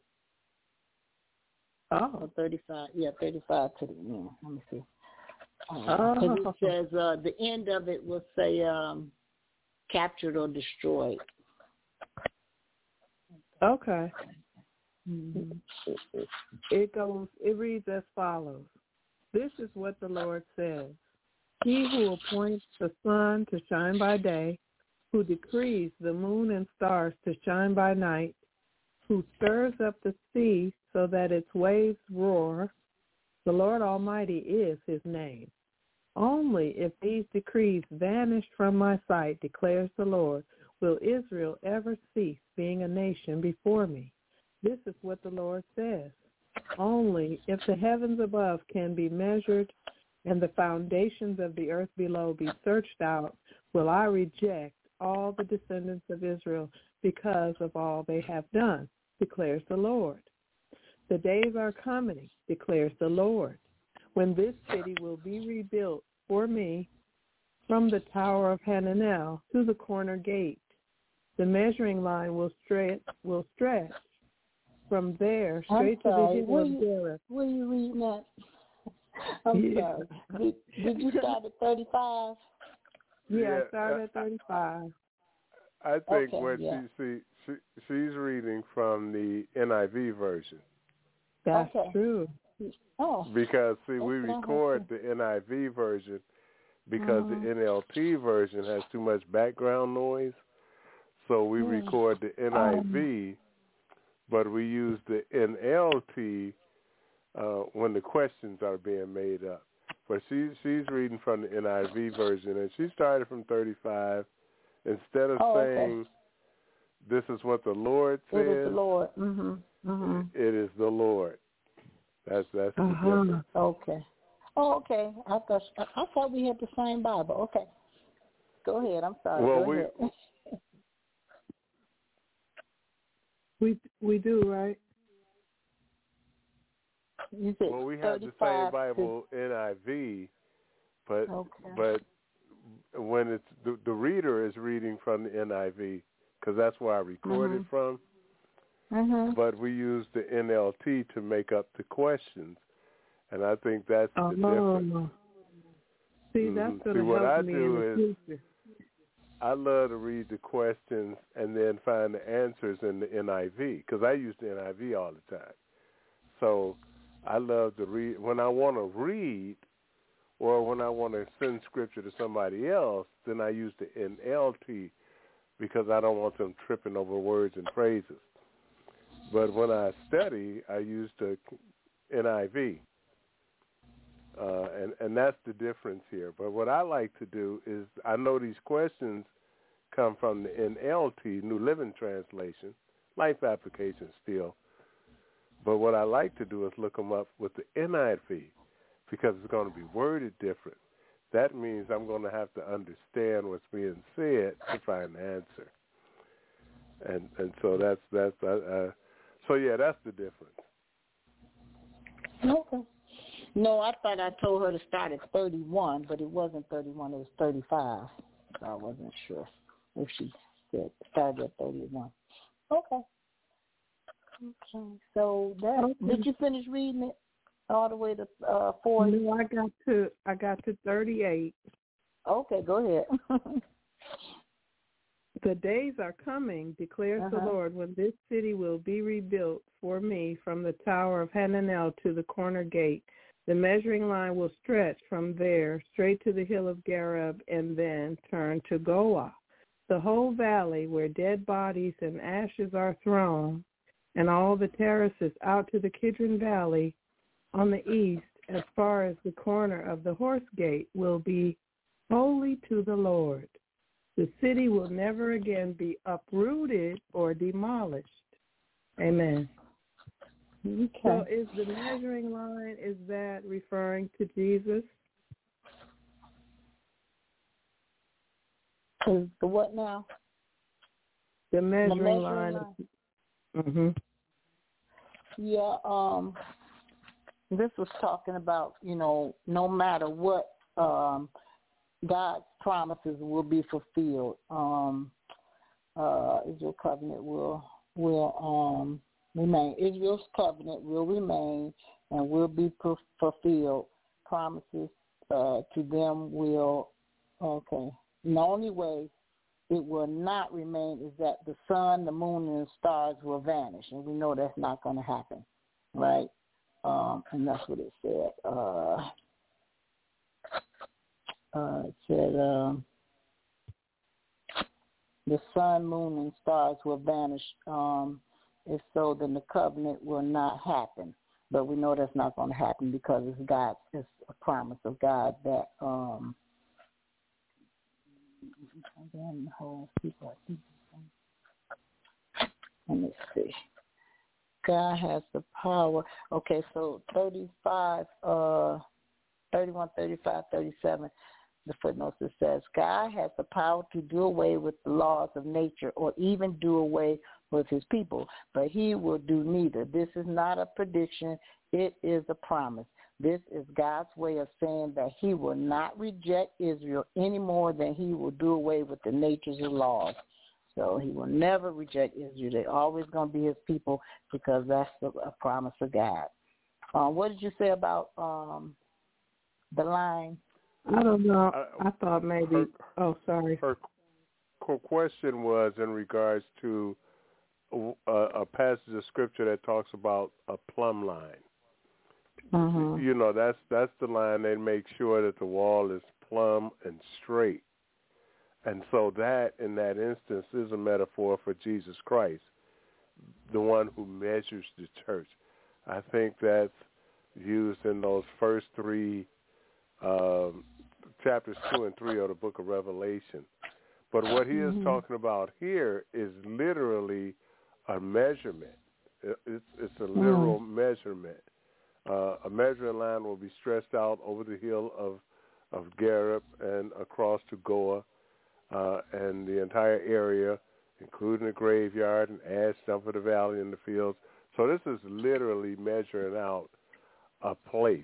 Oh. 35, 35 to the end. Let me see. It says the end of it will say captured or destroyed. Okay. It reads as follows. This is what the Lord says. He who appoints the sun to shine by day, who decrees the moon and stars to shine by night, who stirs up the sea so that its waves roar, the Lord Almighty is his name. Only if these decrees vanish from my sight, declares the Lord, will Israel ever cease being a nation before me. This is what the Lord says. Only if the heavens above can be measured and the foundations of the earth below be searched out, will I reject all the descendants of Israel because of all they have done, declares the Lord. The days are coming, declares the Lord, when this city will be rebuilt for me from the Tower of Hananel to the corner gate. The measuring line will stretch from there straight to the hill of Gareth. Where are you reading that? I'm sorry. Did you start at 35? Yeah, I started at 35. I think she's reading from the NIV version. That's true. Oh. Because, we record the NIV version because the NLT version has too much background noise. So we record the NIV, but we use the NLT when the questions are being made up. But she's reading from the NIV version, and she started from 35. Instead of saying, this is what the Lord says, it is the Lord. It is the Lord. That's the difference. Okay. Oh, okay. I thought we had the same Bible. Okay. Go ahead. I'm sorry. Well, we do, right? You said we have the same Bible NIV, but when it's the reader is reading from the NIV because that's where I recorded from. But we use the NLT to make up the questions, and I think that's the difference. See, that's going to what help I me do in the future. I love to read the questions and then find the answers in the NIV because I use the NIV all the time. So I love to read when I want to read or when I want to send scripture to somebody else, then I use the NLT because I don't want them tripping over words and phrases. But when I study, I use the NIV. And that's the difference here. But what I like to do is I know these questions come from the NLT, New Living Translation, Life Application still. But what I like to do is look them up with the NIV because it's going to be worded different. That means I'm going to have to understand what's being said to find the answer. And so that's that's the difference. Okay. No, I thought I told her to start at 31, but it wasn't 31. It was 35. So I wasn't sure if she said started at 31. Okay. So did you finish reading it all the way to 40? No, I got to 38. Okay, go ahead. The days are coming, declares the Lord, when this city will be rebuilt for me from the Tower of Hananel to the corner gate. The measuring line will stretch from there straight to the hill of Gareb and then turn to Goah. The whole valley where dead bodies and ashes are thrown, and all the terraces out to the Kidron Valley on the east as far as the corner of the horse gate will be holy to the Lord. The city will never again be uprooted or demolished. Amen. Okay. So is the measuring line, is that referring to Jesus? Is the what now? The measuring line. Yeah, this was talking about, no matter what, God's promises will be fulfilled. Israel's covenant will remain. Israel's covenant will remain and will be fulfilled. Promises to them will, the only way it will not remain is that the sun, the moon, and the stars will vanish. And we know that's not going to happen, right? And that's what it said. It said the sun, moon, and stars will vanish. If so, then the covenant will not happen. But we know that's not going to happen because it's a promise of God that let me see. God has the power. Okay, so 31, 35, 37, the footnotes, it says, God has the power to do away with the laws of nature or even do away with his people, but he will do neither. This is not a prediction. It is a promise. This is God's way of saying that he will not reject Israel any more than he will do away with the natures and laws. So he will never reject Israel. They're always going to be his people because that's a promise of God. What did you say about the line? I don't know. I thought maybe. Sorry. Her question was in regards to a passage of scripture that talks about a plumb line. Mm-hmm. You know, that's the line that makes sure that the wall is plumb and straight. And so that, in that instance, is a metaphor for Jesus Christ, the one who measures the church. I think that's used in those first three chapters 2 and 3 of the book of Revelation. But what he is talking about here is literally a measurement. It's a literal measurement. A measuring line will be stretched out over the hill of Gareb and across to Goa, and the entire area, including the graveyard and ash dump of the valley and the fields. So this is literally measuring out a place.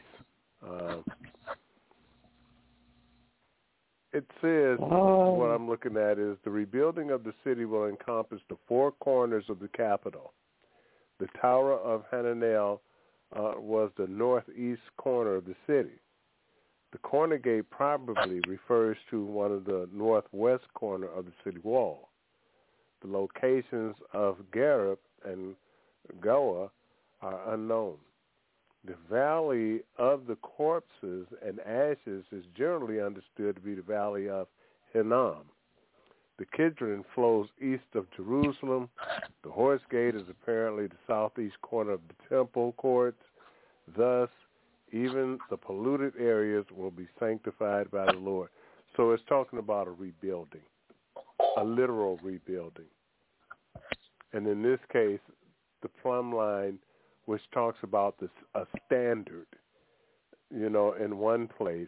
It says, what I'm looking at is the rebuilding of the city will encompass the four corners of the capital. The Tower of Hananel was the northeast corner of the city. The corner gate probably refers to one of the northwest corner of the city wall. The locations of Gareb and Goa are unknown. The valley of the corpses and ashes is generally understood to be the valley of Hinnom. The Kidron flows east of Jerusalem. The Horse Gate is apparently the southeast corner of the temple courts. Thus, even the polluted areas will be sanctified by the Lord. So it's talking about a rebuilding, a literal rebuilding. And in this case, the plumb line, which talks about this, a standard, in one place.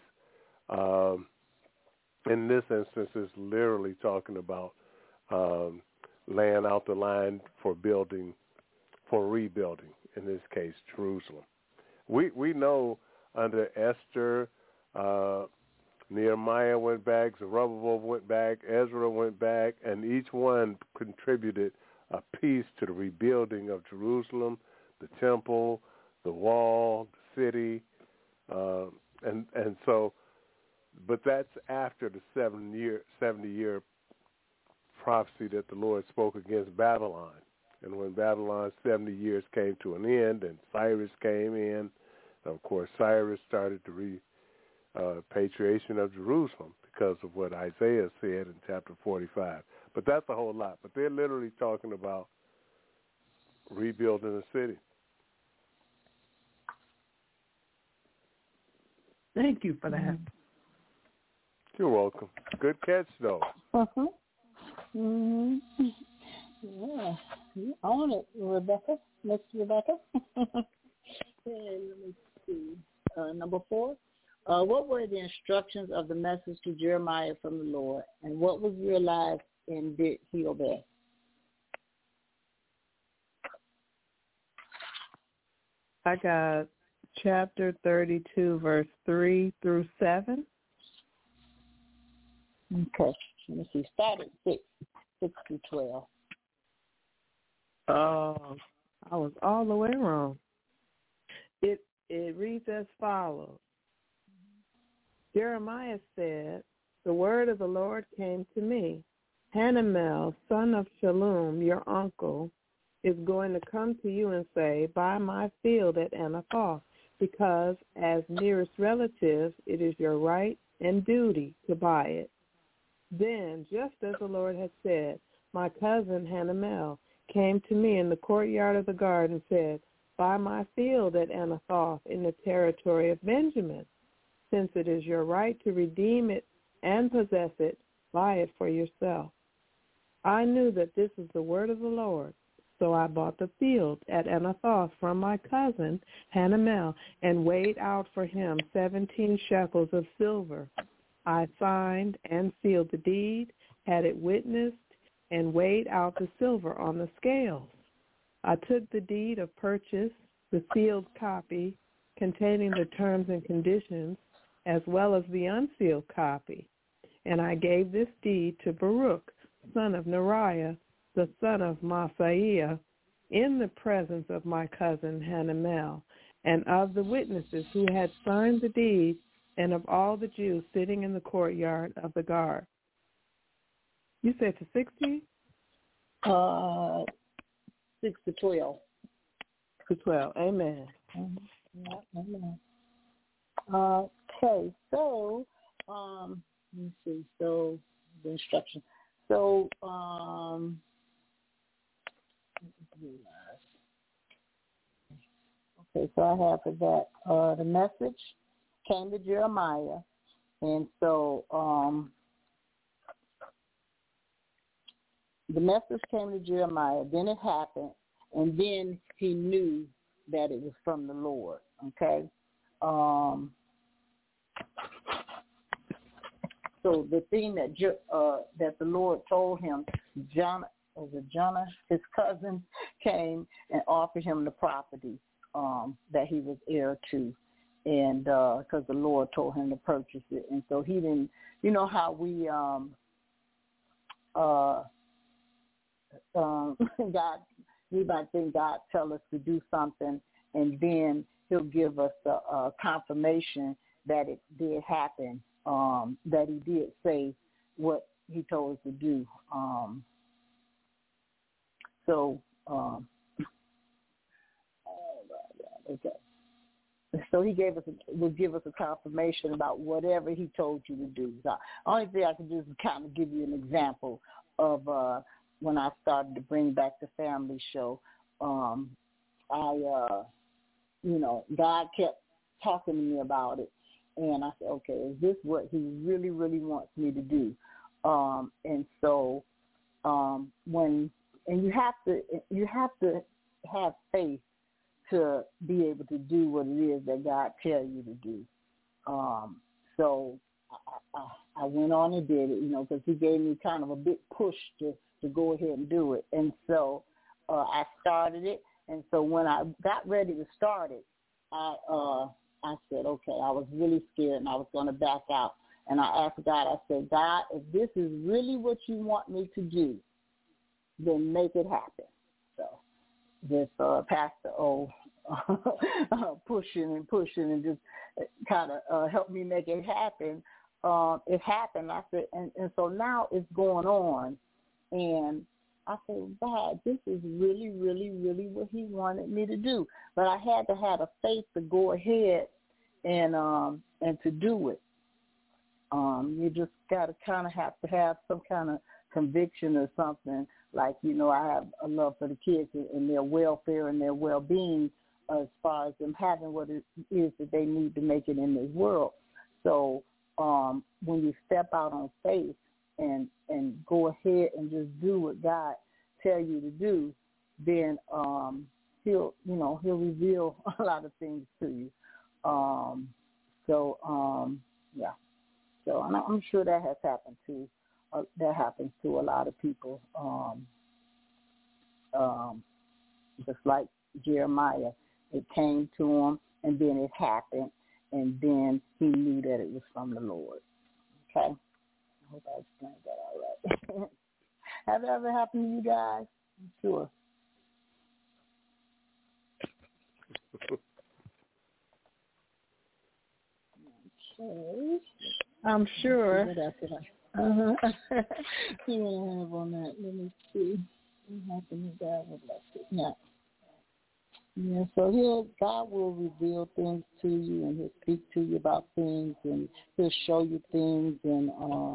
In this instance, is literally talking about laying out the line for rebuilding, in this case, Jerusalem. We know under Esther, Nehemiah went back, Zerubbabel went back, Ezra went back, and each one contributed a piece to the rebuilding of Jerusalem, the temple, the wall, the city, and so, but that's after the 70-year prophecy that the Lord spoke against Babylon. And when Babylon's 70 years came to an end and Cyrus came in, of course, Cyrus started the repatriation of Jerusalem because of what Isaiah said in chapter 45. But that's a whole lot. But they're literally talking about rebuilding the city. Thank you for that. You're welcome. Good catch, though. Uh-huh. Mm-hmm. Yeah, you own it, Rebecca. Miss Rebecca. Okay, let me see. Number 4. What were the instructions of the message to Jeremiah from the Lord, and what was realized and did he obey? I got chapter 32, verse 3 through 7. Okay, let me see. Start at 6 through 12. Oh, I was all the way wrong. It reads as follows. Jeremiah said, "The word of the Lord came to me. Hanamel, son of Shalom, your uncle, is going to come to you and say, buy my field at Anathoth, because as nearest relatives, it is your right and duty to buy it. Then, just as the Lord had said, my cousin Hanamel came to me in the courtyard of the garden and said, buy my field at Anathoth in the territory of Benjamin. Since it is your right to redeem it and possess it, buy it for yourself. I knew that this is the word of the Lord, so I bought the field at Anathoth from my cousin Hanamel and weighed out for him 17 shekels of silver. I signed and sealed the deed, had it witnessed, and weighed out the silver on the scales. I took the deed of purchase, the sealed copy containing the terms and conditions, as well as the unsealed copy, and I gave this deed to Baruch, son of Neriah, the son of Masaiah, in the presence of my cousin Hanamel, and of the witnesses who had signed the deed, and of all the Jews sitting in the courtyard of the guard. You said to 16? 6 to 12. To 12. Amen. Yeah, amen. Okay, so let me see. So the instruction. So okay, so I have for that the message came to Jeremiah, and so the message came to Jeremiah. Then it happened, and then he knew that it was from the Lord. Okay. So the thing that that the Lord told him, Jonah, his cousin, came and offered him the property that he was heir to, and because the Lord told him to purchase it, and so he didn't. You know how we God, we might think God tell us to do something, and then He'll give us a confirmation that it did happen. That he did say what he told us to do. So he will give us a confirmation about whatever he told you to do. The only thing I can do is kind of give you an example of when I started to bring back the family show. God kept talking to me about it. And I said, okay, is this what he really, really wants me to do? And so you have to have faith to be able to do what it is that God tells you to do. So I went on and did it, because he gave me kind of a big push to go ahead and do it. And so I started it. And so when I got ready to start it, I said, okay, I was really scared and I was going to back out. And I asked God, I said, God, if this is really what you want me to do, then make it happen. So this Pastor O pushing and just kind of helped me make it happen. It happened. I said, and so now it's going on. And I said, God, this is really, really, really what he wanted me to do. But I had to have the faith to go ahead and to do it. You just got to kind of have to have some kind of conviction or something. Like, I have a love for the kids and their welfare and their well-being as far as them having what it is that they need to make it in this world. So when you step out on faith, and go ahead and just do what God tell you to do, then he'll reveal a lot of things to you. Yeah. So I'm sure that has happened to that happens to a lot of people. Just like Jeremiah, it came to him, and then it happened, and then he knew that it was from the Lord. Okay. I hope I explained that all right. Have it ever happened to you guys? I'm sure. Okay. I'm sure. You have on that. Let me see. What happened to God? Yeah. Yeah, so God will reveal things to you, and He'll speak to you about things, and He'll show you things, and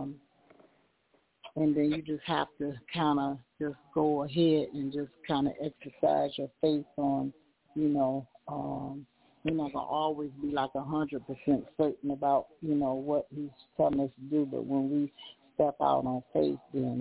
then you just have to kind of just go ahead and just kind of exercise your faith on, you're not going to always be like 100% certain about, what He's telling us to do, but when we step out on faith, then,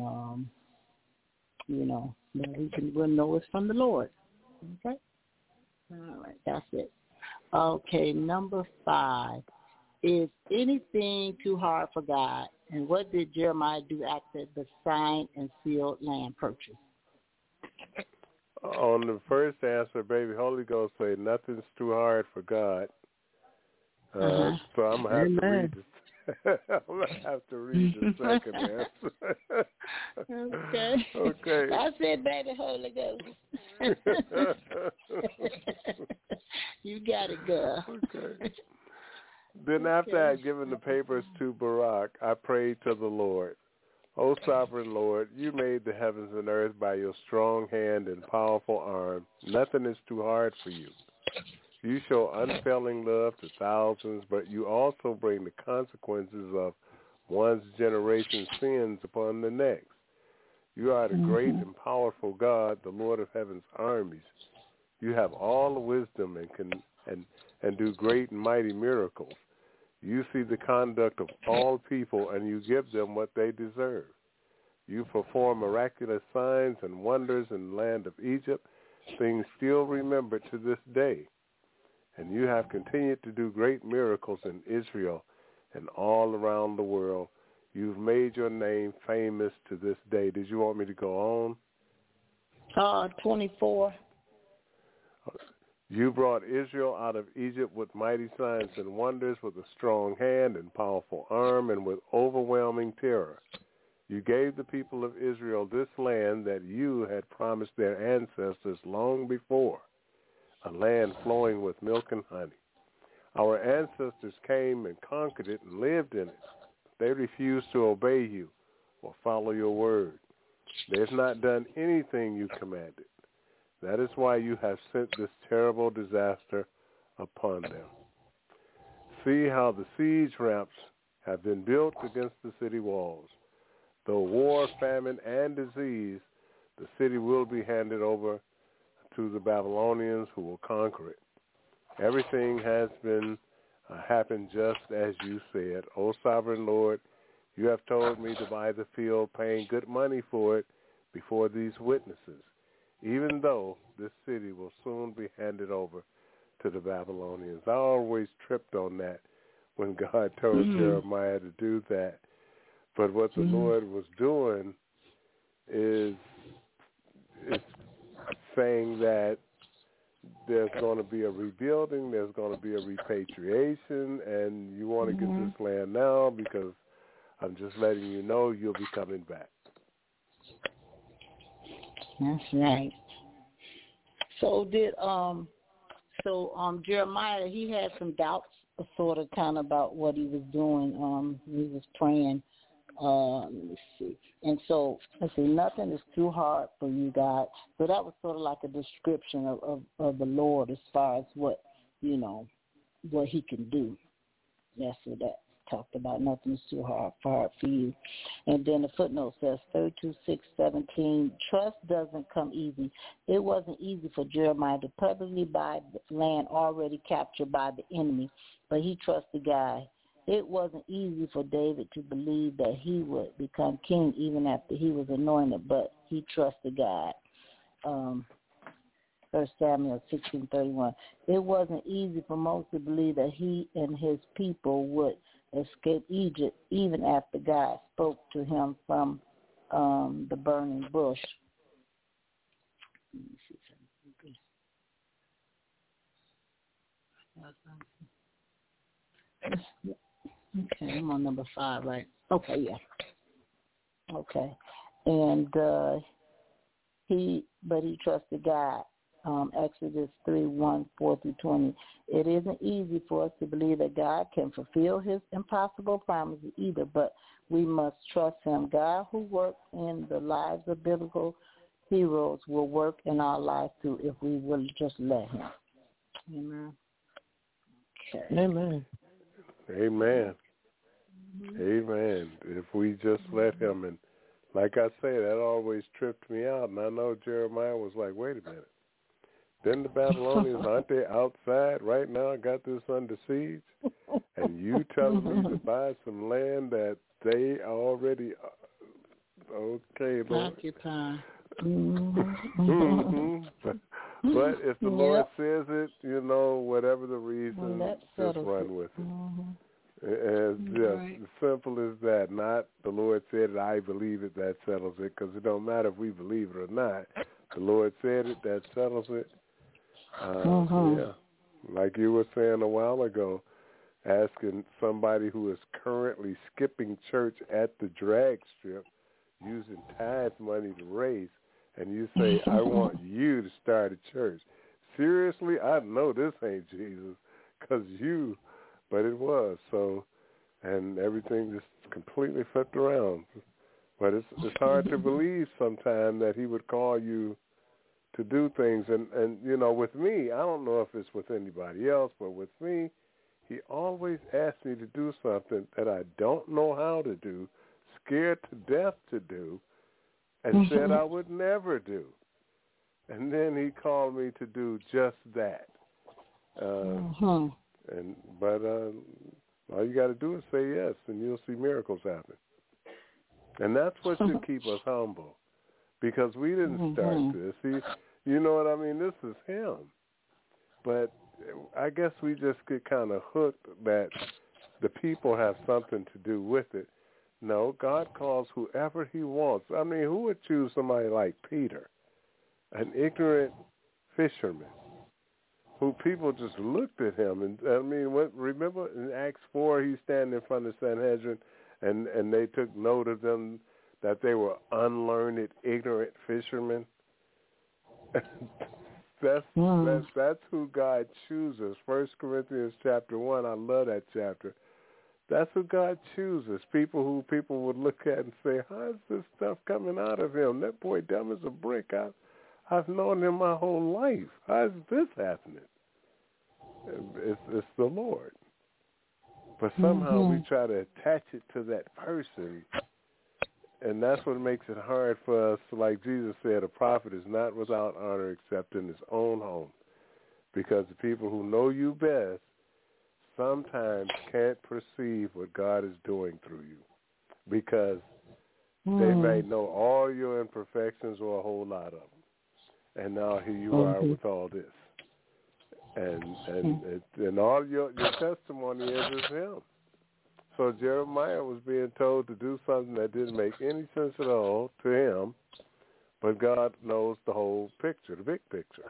then we'll know it's from the Lord. Okay? All right, that's it. Okay, number 5. Is anything too hard for God? And what did Jeremiah do after the signed and sealed land purchase? On the first answer, baby, Holy Ghost say nothing's too hard for God. So I'm going to have to read this. I'm going to have to read the second answer. Okay. That's it, baby, Holy Ghost. You got it, girl. Okay. Then after I had given the papers to Barak, I prayed to the Lord. O sovereign Lord, you made the heavens and earth by your strong hand and powerful arm. Nothing is too hard for you. You show unfailing love to thousands, but you also bring the consequences of one's generation's sins upon the next. You are the great and powerful God, the Lord of heaven's armies. You have all the wisdom and do great and mighty miracles. You see the conduct of all people, and you give them what they deserve. You perform miraculous signs and wonders in the land of Egypt, things still remembered to this day. And you have continued to do great miracles in Israel and all around the world. You've made your name famous to this day. Did you want me to go on? 24. You brought Israel out of Egypt with mighty signs and wonders, with a strong hand and powerful arm, and with overwhelming terror. You gave the people of Israel this land that you had promised their ancestors long before, a land flowing with milk and honey. Our ancestors came and conquered it and lived in it. They refused to obey you or follow your word. They have not done anything you commanded. That is why you have sent this terrible disaster upon them. See how the siege ramps have been built against the city walls. Though war, famine, and disease, the city will be handed over to the Babylonians, who will conquer it. Everything has been happened just as you said. O sovereign Lord, you have told me to buy the field, paying good money for it before these witnesses, even though this city will soon be handed over to the Babylonians. I always tripped on that when God told Jeremiah to do that. But what the Lord was doing is saying that there's going to be a rebuilding, there's going to be a repatriation, and you want to get this land now because I'm just letting you know you'll be coming back. That's right. So Jeremiah, he had some doubts sort of kind of about what he was doing. He was praying. Let me see. And so, nothing is too hard for you, God. So that was sort of like a description of the Lord as far as what he can do. That's what that talked about. Nothing is too hard for you. And then the footnote says, 32:6-17, trust doesn't come easy. It wasn't easy for Jeremiah to publicly buy the land already captured by the enemy, but he trusted God. It wasn't easy for David to believe that he would become king even after he was anointed, but he trusted God. 1 Samuel 16:31. It wasn't easy for Moses to believe that he and his people would escape Egypt even after God spoke to him from the burning bush. Let me see something. Okay, I'm on number 5, right? Okay, yeah. Okay. And he trusted God. Exodus 3:1-4-20. It isn't easy for us to believe that God can fulfill his impossible promises either, but we must trust him. God, who worked in the lives of biblical heroes, will work in our lives too if we will just let him. Amen. Okay. Amen. Amen. Amen. If we just let him, and like I say, that always tripped me out. And I know Jeremiah was like, wait a minute. Then the Babylonians, aren't they outside right now, got this under siege? And you telling me to buy some land that they already, okay, Lord. Occupy. But if the Lord says it, whatever the reason, just run with it. As simple as that. Not the Lord said it, I believe it, that settles it, because it don't matter if we believe it or not. The Lord said it, that settles it. Yeah, like you were saying a while ago, asking somebody who is currently skipping church at the drag strip, using tithe money to raise, and you say, I want you to start a church. Seriously, I know this ain't Jesus, because but it was. So, and everything just completely flipped around. But it's hard to believe sometimes that he would call you to do things. And with me, I don't know if it's with anybody else, but with me, he always asks me to do something that I don't know how to do, scared to death to do, and said I would never do. And then he called me to do just that. But all you got to do is say yes, and you'll see miracles happen. And that's what should keep us humble, because we didn't start this. You know what I mean? This is him. But I guess we just get kind of hooked that the people have something to do with it. No, God calls whoever he wants. I mean, who would choose somebody like Peter, an ignorant fisherman, who people just looked at him? And I mean, remember in Acts 4, he's standing in front of Sanhedrin, and they took note of them, that they were unlearned, ignorant fishermen. That's who God chooses. 1 Corinthians chapter 1, I love that chapter. That's who God chooses, people who people would look at and say, how is this stuff coming out of him? That boy dumb as a brick. I've known him my whole life. How is this happening? It's the Lord. But somehow we try to attach it to that person, and that's what makes it hard for us. Like Jesus said, a prophet is not without honor except in his own home, because the people who know you best sometimes can't perceive what God is doing through you, because they may know all your imperfections or a whole lot of them. And now here you are with all this. And all your testimony is him. So Jeremiah was being told to do something that didn't make any sense at all to him, but God knows the whole picture, the big picture.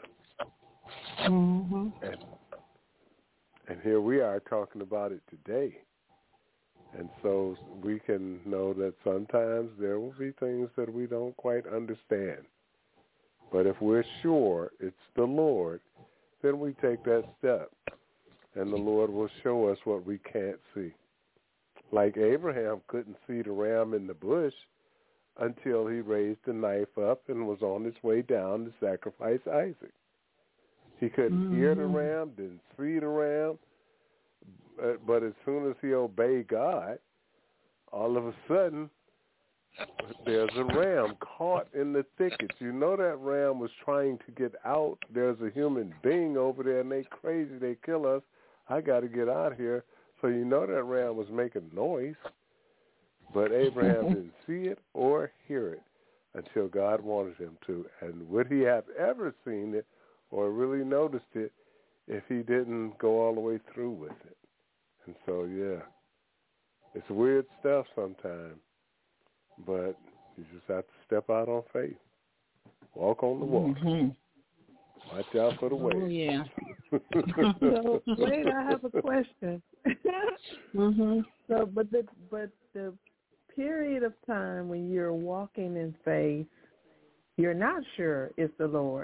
And here we are talking about it today. And so we can know that sometimes there will be things that we don't quite understand. But if we're sure it's the Lord, then we take that step, and the Lord will show us what we can't see. Like Abraham couldn't see the ram in the bush until he raised the knife up and was on his way down to sacrifice Isaac. He couldn't hear the ram, didn't see the ram, but as soon as he obeyed God, all of a sudden, there's a ram caught in the thickets. You know that ram was trying to get out. There's a human being over there, and they crazy. They kill us. I got to get out here. So you know that ram was making noise. But Abraham didn't see it or hear it until God wanted him to. And would he have ever seen it or really noticed it if he didn't go all the way through with it? And so, yeah, it's weird stuff sometimes. But you just have to step out on faith. Walk on the water. Watch out for the waves. Oh, yeah. So, wait, I have a question. So, but the period of time when you're walking in faith, you're not sure it's the Lord.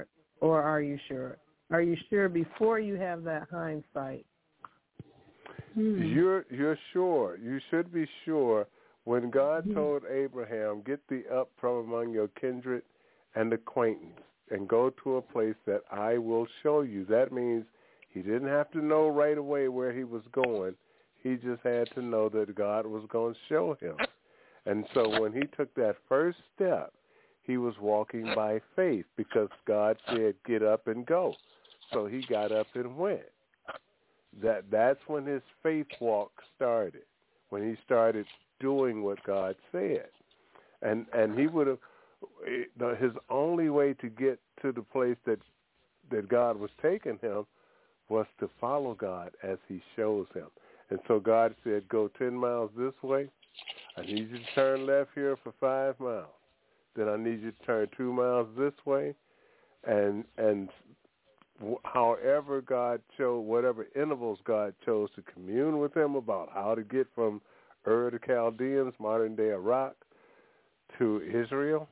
Or are you sure? Are you sure before you have that hindsight? You're sure. You should be sure. When God told Abraham, get thee up from among your kindred and acquaintance and go to a place that I will show you. That means he didn't have to know right away where he was going. He just had to know that God was going to show him. And so when he took that first step, he was walking by faith because God said, get up and go. So he got up and went. That's when his faith walk started, when he started doing what God said. And he would have, his only way to get to the place that God was taking him was to follow God as he shows him. And so God said, go 10 miles this way. I need you to turn left here for 5 miles. Then I need you to turn 2 miles this way. And however God chose, whatever intervals God chose to commune with him about how to get from Ur the Chaldeans, modern-day Iraq, to Israel,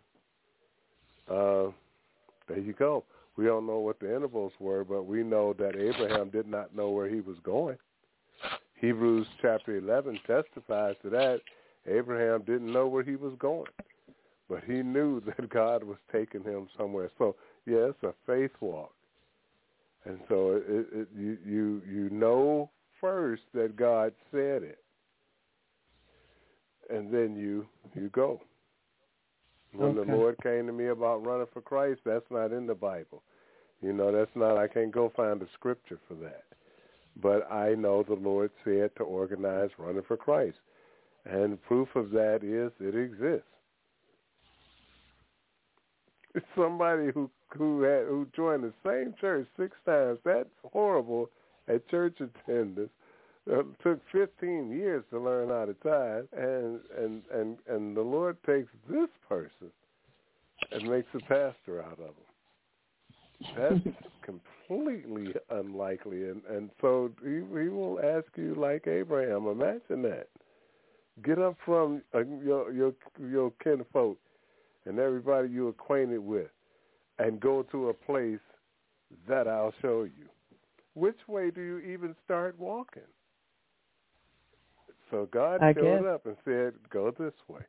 there you go. We don't know what the intervals were, but we know that Abraham did not know where he was going. Hebrews chapter 11 testifies to that. Abraham didn't know where he was going, but he knew that God was taking him somewhere. So, yeah, it's a faith walk. And so you know first that God said it, and then you go. When the Lord came to me about running for Christ, that's not in the Bible. You know, that's not, I can't go find a scripture for that. But I know the Lord said to organize running for Christ. And proof of that is it exists. It's somebody who joined the same church 6 times. That's horrible at church attendance. It took 15 years to learn how to tithe, and the Lord takes this person and makes a pastor out of him. That's completely unlikely, and so he will ask you like Abraham. Imagine that. Get up from your kinfolk and everybody you're acquainted with, and go to a place that I'll show you. Which way do you even start walking? So God showed up and said, go this way.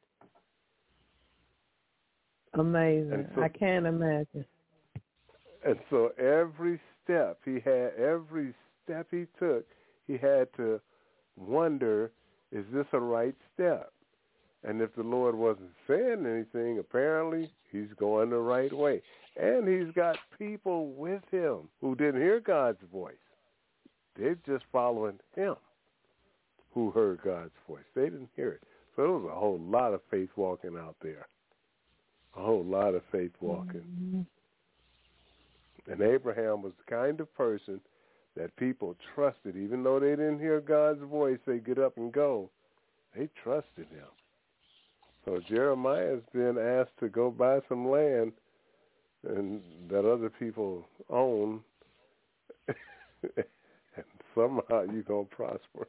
Amazing. So, I can't imagine. And so every step he took, he had to wonder, is this a right step? And if the Lord wasn't saying anything, apparently he's going the right way. And he's got people with him who didn't hear God's voice. They're just following him who heard God's voice. They didn't hear it. So there was a whole lot of faith walking out there. A whole lot of faith walking. Mm-hmm. And Abraham was the kind of person that people trusted. Even though they didn't hear God's voice, they get up and go. They trusted him. So Jeremiah has been asked to go buy some land and that other people own, and somehow you're going to prosper.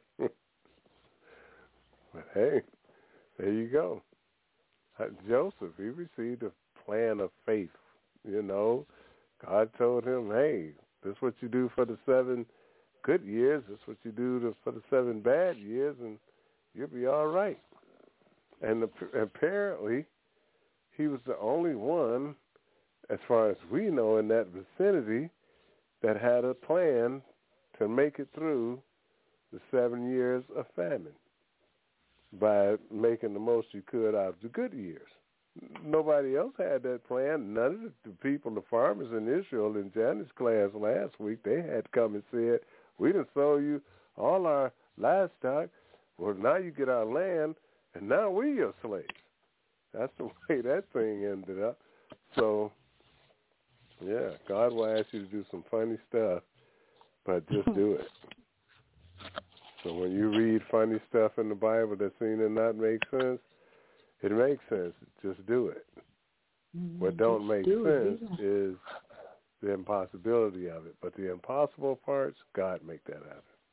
But hey, there you go. Joseph, he received a plan of faith. You know, God told him, hey, this is what you do for the 7 good years. This is what you do for the 7 bad years, and you'll be all right. And apparently, he was the only one, as far as we know, in that vicinity that had a plan to make it through the 7 years of famine by making the most you could out of the good years. Nobody else had that plan. None of the people, the farmers in Israel in Janet's class last week, they had come and said, we done sold you all our livestock. Well, now you get our land, and now we're your slaves. That's the way that thing ended up. So, yeah, God will ask you to do some funny stuff, but just do it. So when you read funny stuff in the Bible that seems to not make sense, it makes sense. Just do it. What don't make sense is the impossibility of it. But the impossible parts, God make that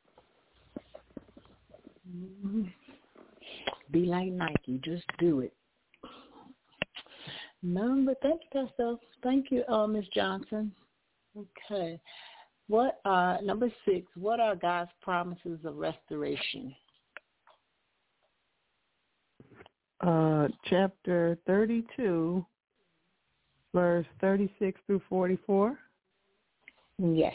happen. Be like Nike. Just do it. No, but thank you, Pastor. Thank you, Ms. Johnson. Okay. Number 6, what are God's promises of restoration? Chapter 32, verse 36 through 44. Yes.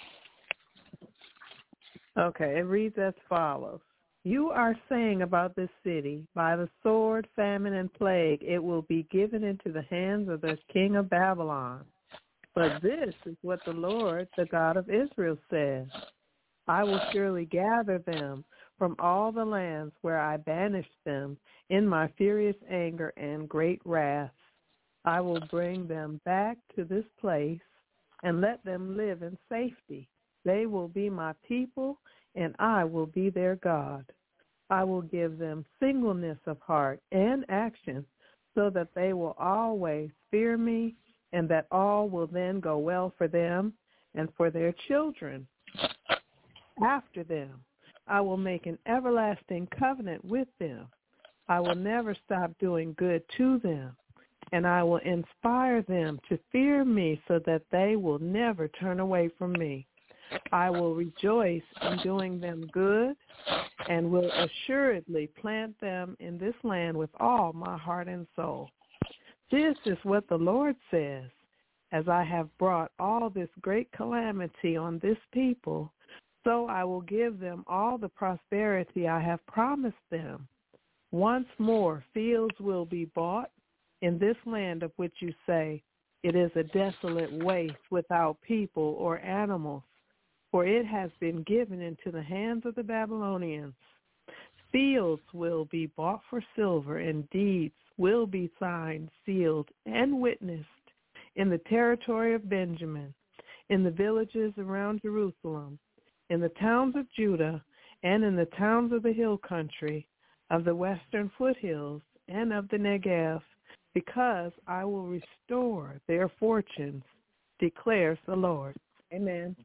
Okay, it reads as follows. You are saying about this city, by the sword, famine, and plague, it will be given into the hands of the king of Babylon. But this is what the Lord, the God of Israel, says. I will surely gather them from all the lands where I banished them in my furious anger and great wrath. I will bring them back to this place and let them live in safety. They will be my people, and I will be their God. I will give them singleness of heart and action so that they will always fear me, and that all will then go well for them and for their children after them. I will make an everlasting covenant with them. I will never stop doing good to them, and I will inspire them to fear me so that they will never turn away from me. I will rejoice in doing them good and will assuredly plant them in this land with all my heart and soul. This is what the Lord says, as I have brought all this great calamity on this people, so I will give them all the prosperity I have promised them. Once more, fields will be bought in this land of which you say, it is a desolate waste without people or animals, for it has been given into the hands of the Babylonians. Fields will be bought for silver, and deeds will be signed, sealed, and witnessed in the territory of Benjamin, in the villages around Jerusalem, in the towns of Judah, and in the towns of the hill country, of the western foothills, and of the Negev, because I will restore their fortunes, declares the Lord. Amen.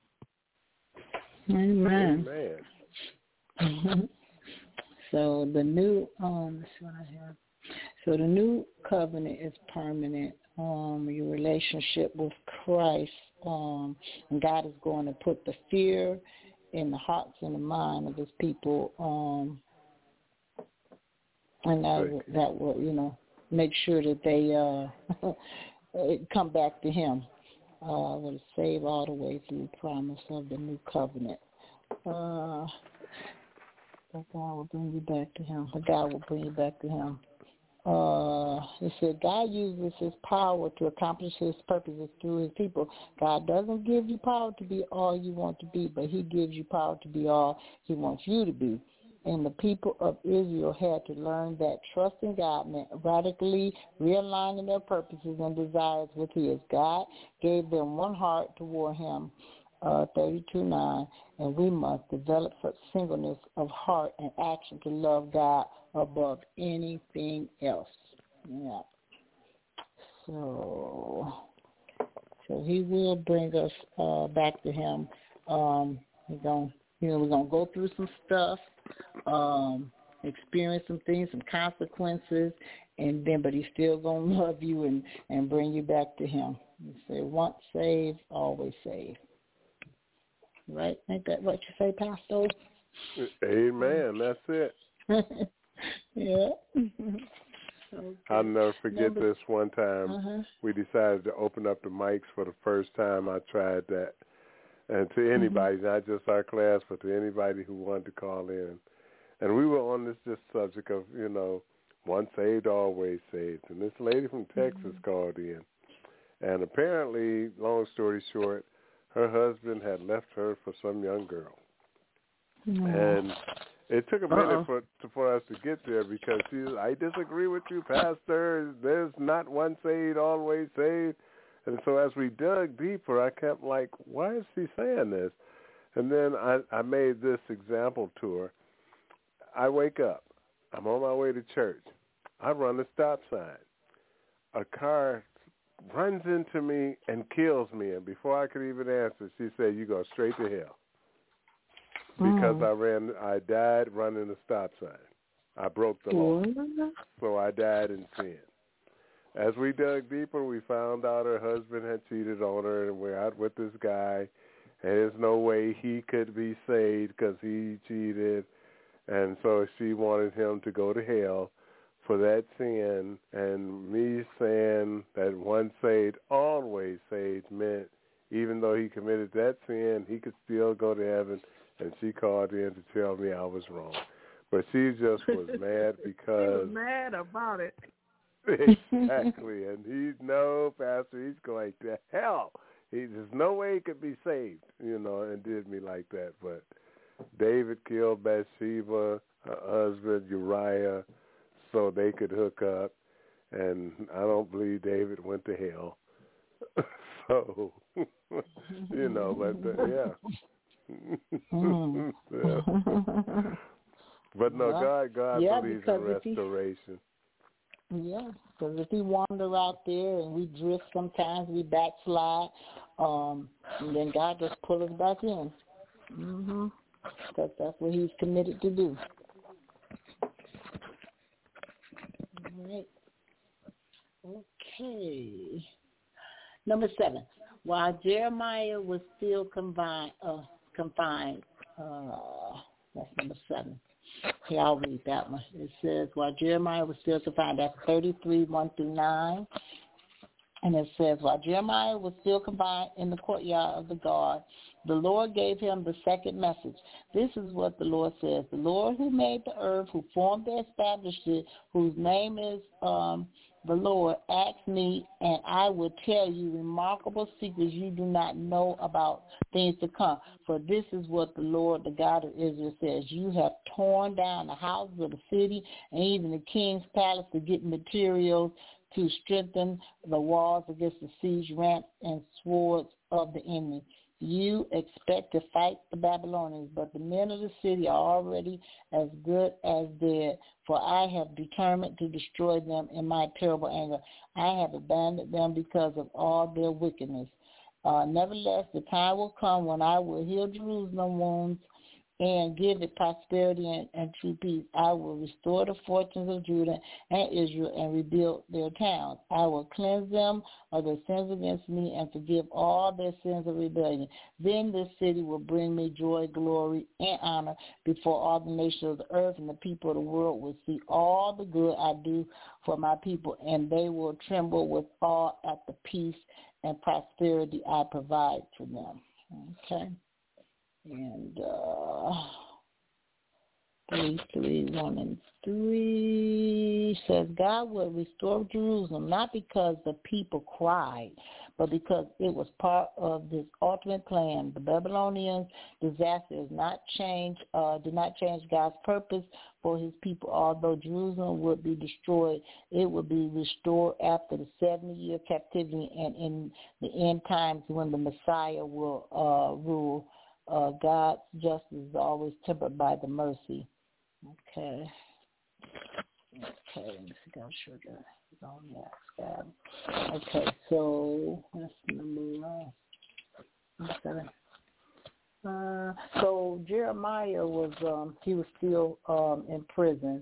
Amen. So the new the new covenant is permanent. Your relationship with Christ, and God is going to put the fear in the hearts and the mind of His people, and that will make sure that they come back to Him. Will save all the way through the promise of the new covenant. That God will bring you back to Him. God will bring you back to Him. It said God uses His power to accomplish His purposes through His people. God doesn't give you power to be all you want to be, but He gives you power to be all He wants you to be. And the people of Israel had to learn that trusting God meant radically realigning their purposes and desires with His. God gave them one heart toward Him, 32:9, and we must develop such singleness of heart and action to love God above anything else. Yeah. So He will bring us back to Him. We're gonna go through some stuff. Experience some things, some consequences, but He's still gonna love you and bring you back to Him. He said, once saved, always saved. Right? Ain't that what you say, Pastor? Amen. That's it. Yeah. Okay. I'll never forget this one time. We decided to open up the mics for the first time. I tried that. And to anybody, not just our class, but to anybody who wanted to call in. And we were on this subject of, once saved, always saved. And this lady from Texas called in. And apparently, long story short, her husband had left her for some young girl. And it took a minute for us to get there because I disagree with you, Pastor. There's not one saved, always saved. And so as we dug deeper, I kept like, why is she saying this? And then I made this example to her. I wake up. I'm on my way to church. I run the stop sign. A car runs into me and kills me. And before I could even answer, she said, you go straight to hell. Because I died running the stop sign. I broke the law. So I died in sin. as we dug deeper, we found out her husband had cheated on her, and we're out with this guy, and there's no way he could be saved because he cheated, and so she wanted him to go to hell for that sin. And me saying that once saved, always saved meant even though he committed that sin, he could still go to heaven. And she called in to tell me I was wrong. But she just was mad because... She was mad about it. Exactly. And no, Pastor, he's going to hell. There's no way he could be saved, and did me like that. But David killed Bathsheba, her husband Uriah, so they could hook up. And I don't believe David went to hell. So, but yeah. Yeah. But no, God believes in restoration. Because if we wander out there and we drift sometimes, we backslide, and then God just pull us back in. Because that's what he's committed to do. All right. Okay. Number 7. While Jeremiah was still confined, that's number 7. Okay, I'll read that one. It says, while Jeremiah was still confined, that's 33, 1-9. And it says, while Jeremiah was still confined in the courtyard of the guard, the Lord gave him the second message. This is what the Lord says. The Lord who made the earth, who formed and established it, whose name is the Lord, asked me, and I will tell you remarkable secrets you do not know about things to come. For this is what the Lord, the God of Israel, says. You have torn down the houses of the city and even the king's palace to get materials to strengthen the walls against the siege ramps and swords of the enemy. You expect to fight the Babylonians, but the men of the city are already as good as dead, for I have determined to destroy them in my terrible anger. I have abandoned them because of all their wickedness. Nevertheless, the time will come when I will heal Jerusalem's wounds and give it prosperity and true peace. I will restore the fortunes of Judah and Israel and rebuild their towns. I will cleanse them of their sins against me and forgive all their sins of rebellion. Then this city will bring me joy, glory, and honor before all the nations of the earth, and the people of the world will see all the good I do for my people, and they will tremble with awe at the peace and prosperity I provide for them. Okay. And 1-3 says, God will restore Jerusalem, not because the people cried, but because it was part of this ultimate plan. The Babylonian disaster did not change God's purpose for his people. Although Jerusalem would be destroyed, it would be restored after the 70-year captivity and in the end times when the Messiah will rule. God's justice is always tempered by the mercy. Okay, let me see. I'm sure that's on that. Okay, so that's number 7. So Jeremiah was he was still in prison,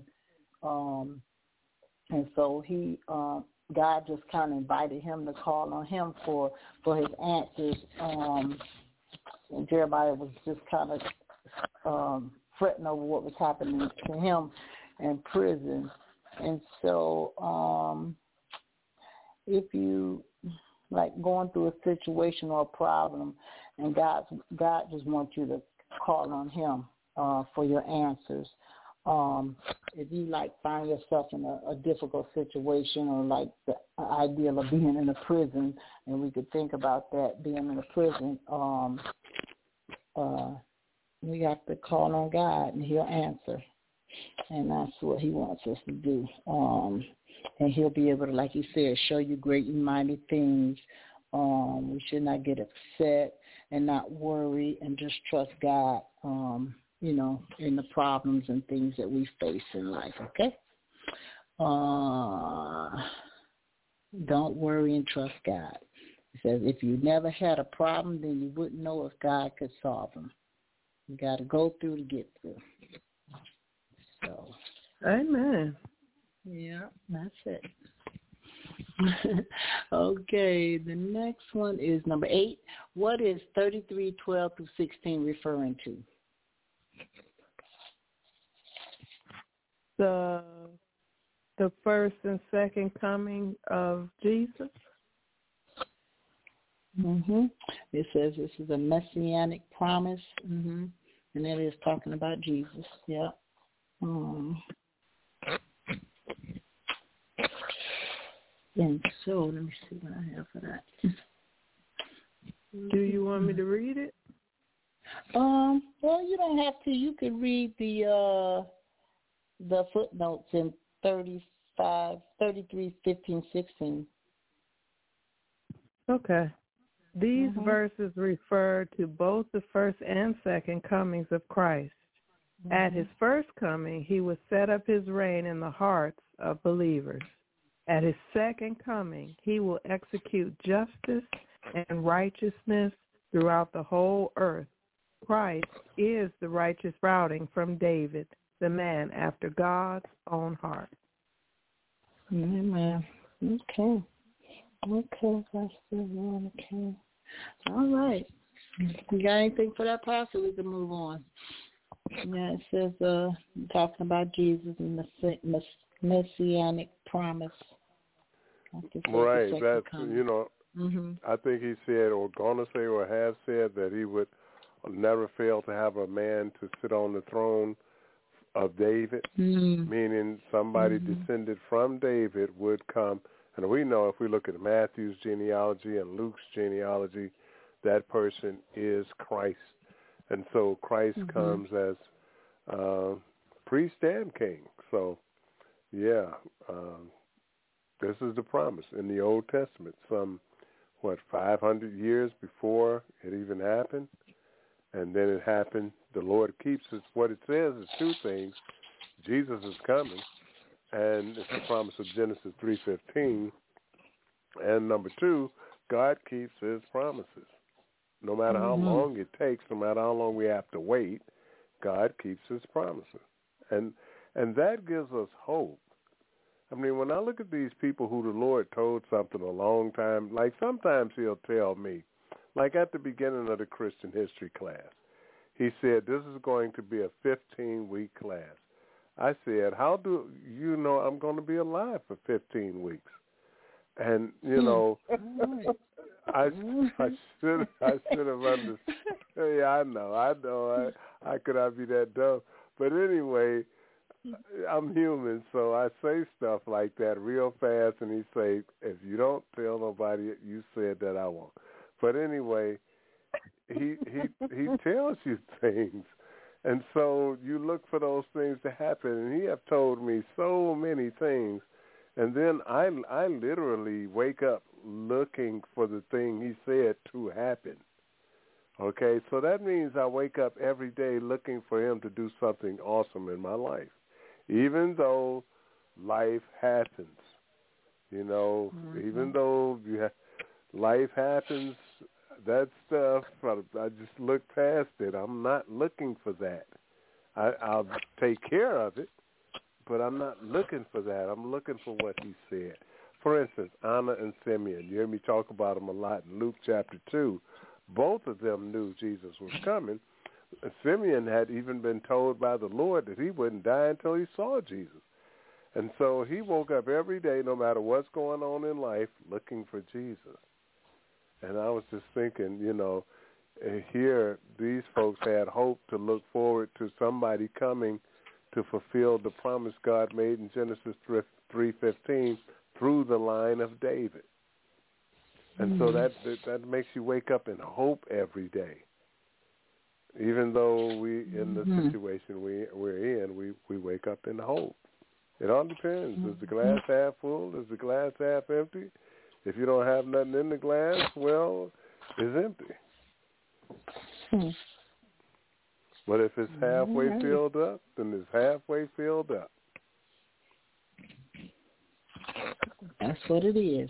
and so he God just kind of invited him to call on him for his answers. And Jeremiah was just kind of fretting over what was happening to him in prison. And so if you like going through a situation or a problem and God just wants you to call on him for your answers. If you like find yourself in a difficult situation or like the ideal of being in a prison, and we could think about that, being in a prison, we have to call on God and he'll answer. And that's what he wants us to do. And he'll be able to, like he said, show you great and mighty things. We should not get upset and not worry and just trust God, in the problems and things that we face in life, okay? Don't worry and trust God. He says if you never had a problem, then you wouldn't know if God could solve them. You got to go through to get through. So, amen. Yeah, that's it. Okay, the next one is number 8. What is 33:12 through 16 referring to? The first and second coming of Jesus. It says this is a messianic promise, and it is talking about Jesus. Yeah. And so let me see what I have for that. Do you want me to read it? Well, you don't have to. You can read the footnotes in 33, 15, 16. Okay. These verses refer to both the first and second comings of Christ. At his first coming, he will set up his reign in the hearts of believers. At his second coming, he will execute justice and righteousness throughout the whole earth. Christ is the righteous sprouting from David, the man after God's own heart. Amen. Okay. That's the one. Okay. All right. You got anything for that pastor? We can move on. Yeah, it says talking about Jesus and the messianic promise. Right. That's I think he said, or going to say, or has said that he would never fail to have a man to sit on the throne of David, meaning somebody descended from David would come. And we know if we look at Matthew's genealogy and Luke's genealogy, that person is Christ. And so Christ comes as priest and king. So, yeah, this is the promise in the Old Testament, 500 years before it even happened. And then it happened. The Lord keeps it. What it says is two things. Jesus is coming, and it's the promise of Genesis 3:15. And number 2, God keeps his promises. No matter how long it takes, no matter how long we have to wait, God keeps his promises. And that gives us hope. I mean, when I look at these people who the Lord told something a long time, like sometimes he'll tell me, like at the beginning of the Christian history class, he said, this is going to be a 15-week class. I said, how do you know I'm going to be alive for 15 weeks? And, I should have understood. Yeah, I know. How could I be that dumb? But anyway, I'm human, so I say stuff like that real fast, and he say, if you don't tell nobody, you said that I won't. But anyway, he tells you things, and so you look for those things to happen. And he have told me so many things, and then I literally wake up looking for the thing he said to happen. Okay, so that means I wake up every day looking for him to do something awesome in my life, even though life happens. Even though life happens, that stuff, I just look past it. I'm not looking for that. I'll take care of it, but I'm not looking for that. I'm looking for what he said. For instance, Anna and Simeon, you hear me talk about them a lot in Luke chapter 2. Both of them knew Jesus was coming. Simeon had even been told by the Lord that he wouldn't die until he saw Jesus. And so he woke up every day, no matter what's going on in life, looking for Jesus. And I was just thinking, here these folks had hope to look forward to somebody coming to fulfill the promise God made in Genesis 3:15 through the line of David. And so that makes you wake up in hope every day. Even though we in the situation we're in, we wake up in hope. It all depends. Is the glass half full? Is the glass half empty? If you don't have nothing in the glass, well, it's empty. But if it's halfway filled up, then it's halfway filled up. That's what it is.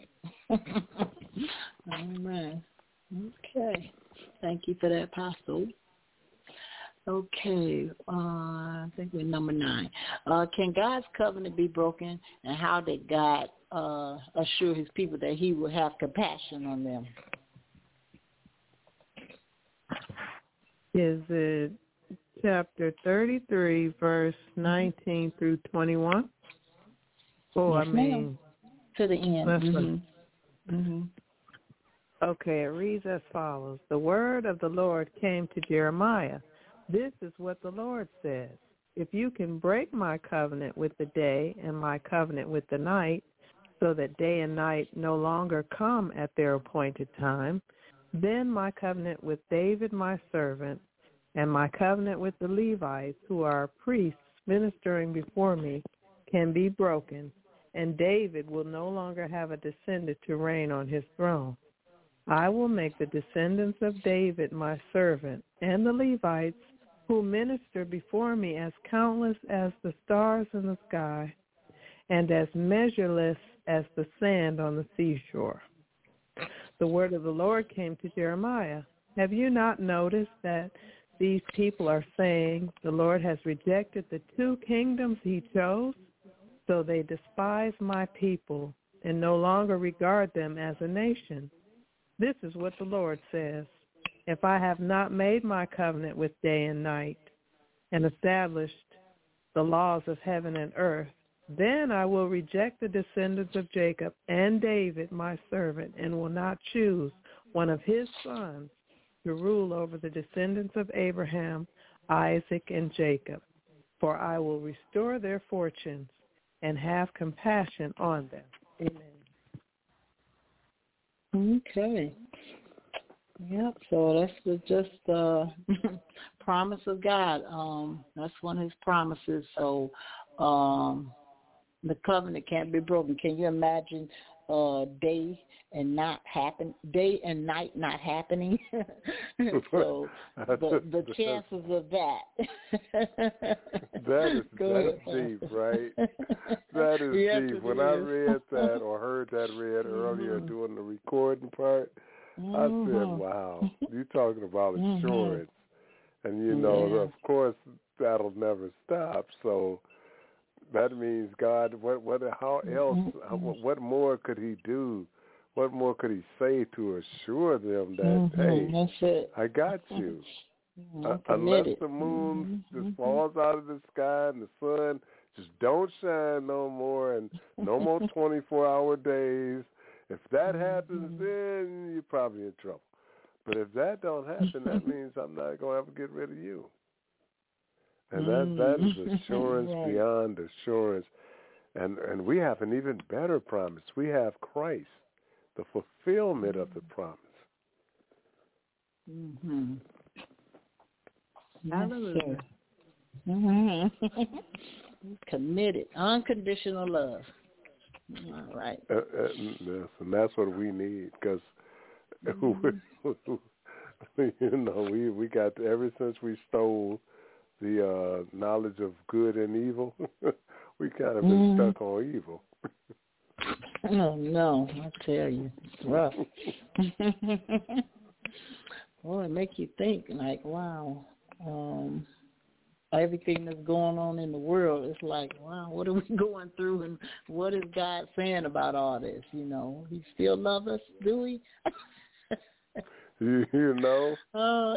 Amen. Okay. Thank you for that, Pastor. Okay. I think we're number 9. Can God's covenant be broken, and how did God assure his people that he will have compassion on them. Is it chapter 33, verse 19 through 21? Oh, yes, ma'am. To the end. Okay, it reads as follows. The word of the Lord came to Jeremiah. This is what the Lord says. If you can break my covenant with the day and my covenant with the night, so that day and night no longer come at their appointed time, then my covenant with David my servant and my covenant with the Levites, who are priests ministering before me, can be broken, and David will no longer have a descendant to reign on his throne. I will make the descendants of David my servant and the Levites who minister before me as countless as the stars in the sky and as measureless as the sand on the seashore. The word of the Lord came to Jeremiah. Have you not noticed that these people are saying the Lord has rejected the two kingdoms he chose? So they despise my people and no longer regard them as a nation. This is what the Lord says. If I have not made my covenant with day and night and established the laws of heaven and earth, then I will reject the descendants of Jacob and David, my servant, and will not choose one of his sons to rule over the descendants of Abraham, Isaac, and Jacob. For I will restore their fortunes and have compassion on them. Amen. Okay. Yep, so that's just the promise of God. That's one of his promises. So the covenant can't be broken. Can you imagine day and night not happening? So the chances of that. That's deep, right? That is deep. When I read that or heard that read earlier doing the recording part, I said, wow, you're talking about assurance. And, you know, of course, that'll never stop. So that means God, how else, what more could he do? What more could he say to assure them that, hey, that's it. I got you? Unless the moon just falls out of the sky and the sun just don't shine no more and no more 24-hour days. If that happens, then you're probably in trouble. But if that don't happen, that means I'm not going to ever get rid of you. And that is assurance beyond assurance. And we have an even better promise. We have Christ, the fulfillment of the promise. Hallelujah. Committed, unconditional love. All right. Yes, and that's what we need because, you know, we got, ever since we stole the knowledge of good and evil, we kind of been stuck on evil. Oh, no, I tell you, it's rough. Boy, it make you think, like, wow, everything that's going on in the world, it's like, wow, what are we going through and what is God saying about all this, you know? He still love us, do we? You know? Oh,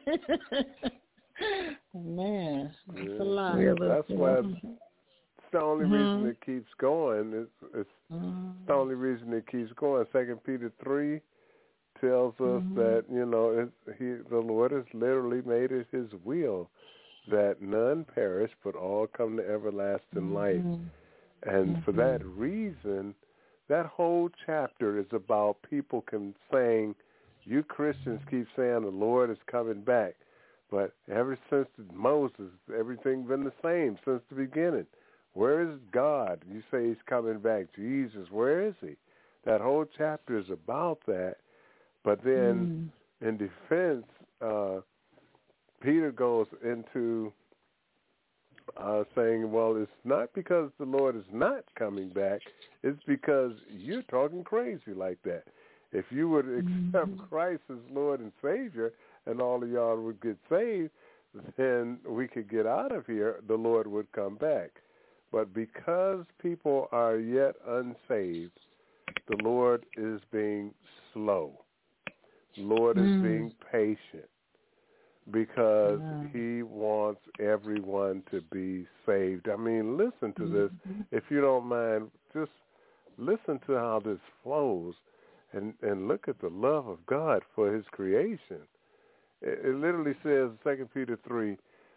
man, it's a lot. That's why it's the only reason it keeps going. It's the only reason it keeps going. 2 Peter 3 tells us that, you know, the Lord has literally made it his will that none perish but all come to everlasting life. And for that reason, that whole chapter is about people saying, you Christians keep saying the Lord is coming back. But ever since Moses, everything's been the same since the beginning. Where is God? You say he's coming back. Jesus, where is he? That whole chapter is about that. But then in defense, Peter goes into saying, well, it's not because the Lord is not coming back. It's because you're talking crazy like that. If you would accept Christ as Lord and Savior and all of y'all would get saved, then we could get out of here. The Lord would come back. But because people are yet unsaved, the Lord is being slow. The Lord is being patient because he wants everyone to be saved. I mean, listen to this. If you don't mind, just listen to how this flows and look at the love of God for his creation. It literally says, 2 Peter 3,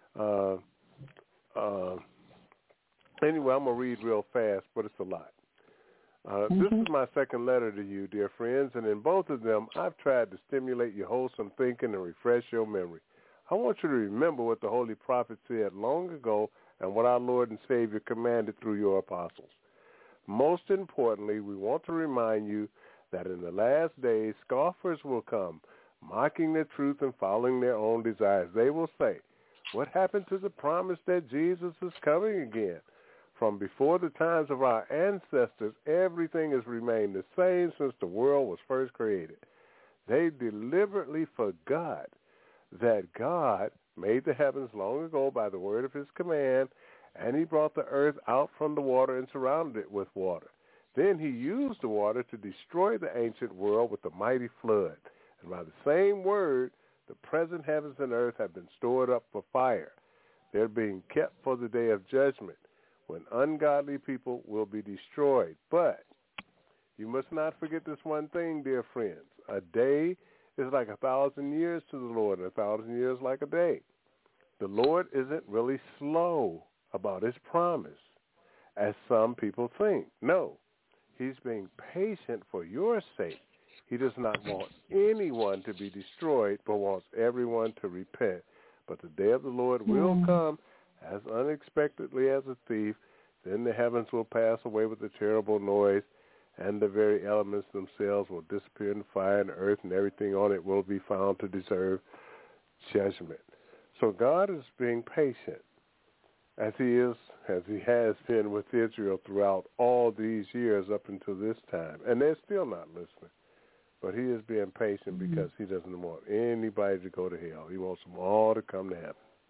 anyway, I'm going to read real fast, but it's a lot. This is my second letter to you, dear friends, and in both of them, I've tried to stimulate your wholesome thinking and refresh your memory. I want you to remember what the Holy Prophet said long ago and what our Lord and Savior commanded through your apostles. Most importantly, we want to remind you that in the last days, scoffers will come, mocking the truth and following their own desires. They will say, what happened to the promise that Jesus is coming again? From before the times of our ancestors, everything has remained the same since the world was first created. They deliberately forgot that God made the heavens long ago by the word of his command, and he brought the earth out from the water and surrounded it with water. Then he used the water to destroy the ancient world with a mighty flood. And by the same word, the present heavens and earth have been stored up for fire. They're being kept for the day of judgment, when ungodly people will be destroyed. But you must not forget this one thing, dear friends. A day is like 1,000 years to the Lord, and 1,000 years like a day. The Lord isn't really slow about his promise, as some people think. No, he's being patient for your sake. He does not want anyone to be destroyed, but wants everyone to repent. But the day of the Lord will come as unexpectedly as a thief. Then the heavens will pass away with a terrible noise, and the very elements themselves will disappear in the fire, and the earth and everything on it will be found to deserve judgment. So God is being patient, as he has been with Israel throughout all these years up until this time. And they're still not listening. But he is being patient because he doesn't want anybody to go to hell. He wants them all to come to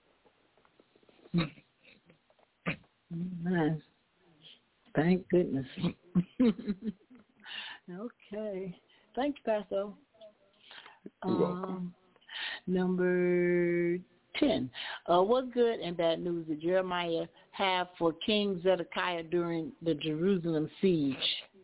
heaven. Nice. Thank goodness. Okay. Thank you, Pastor. You're welcome. Number 10. What good and bad news did Jeremiah have for King Zedekiah during the Jerusalem siege?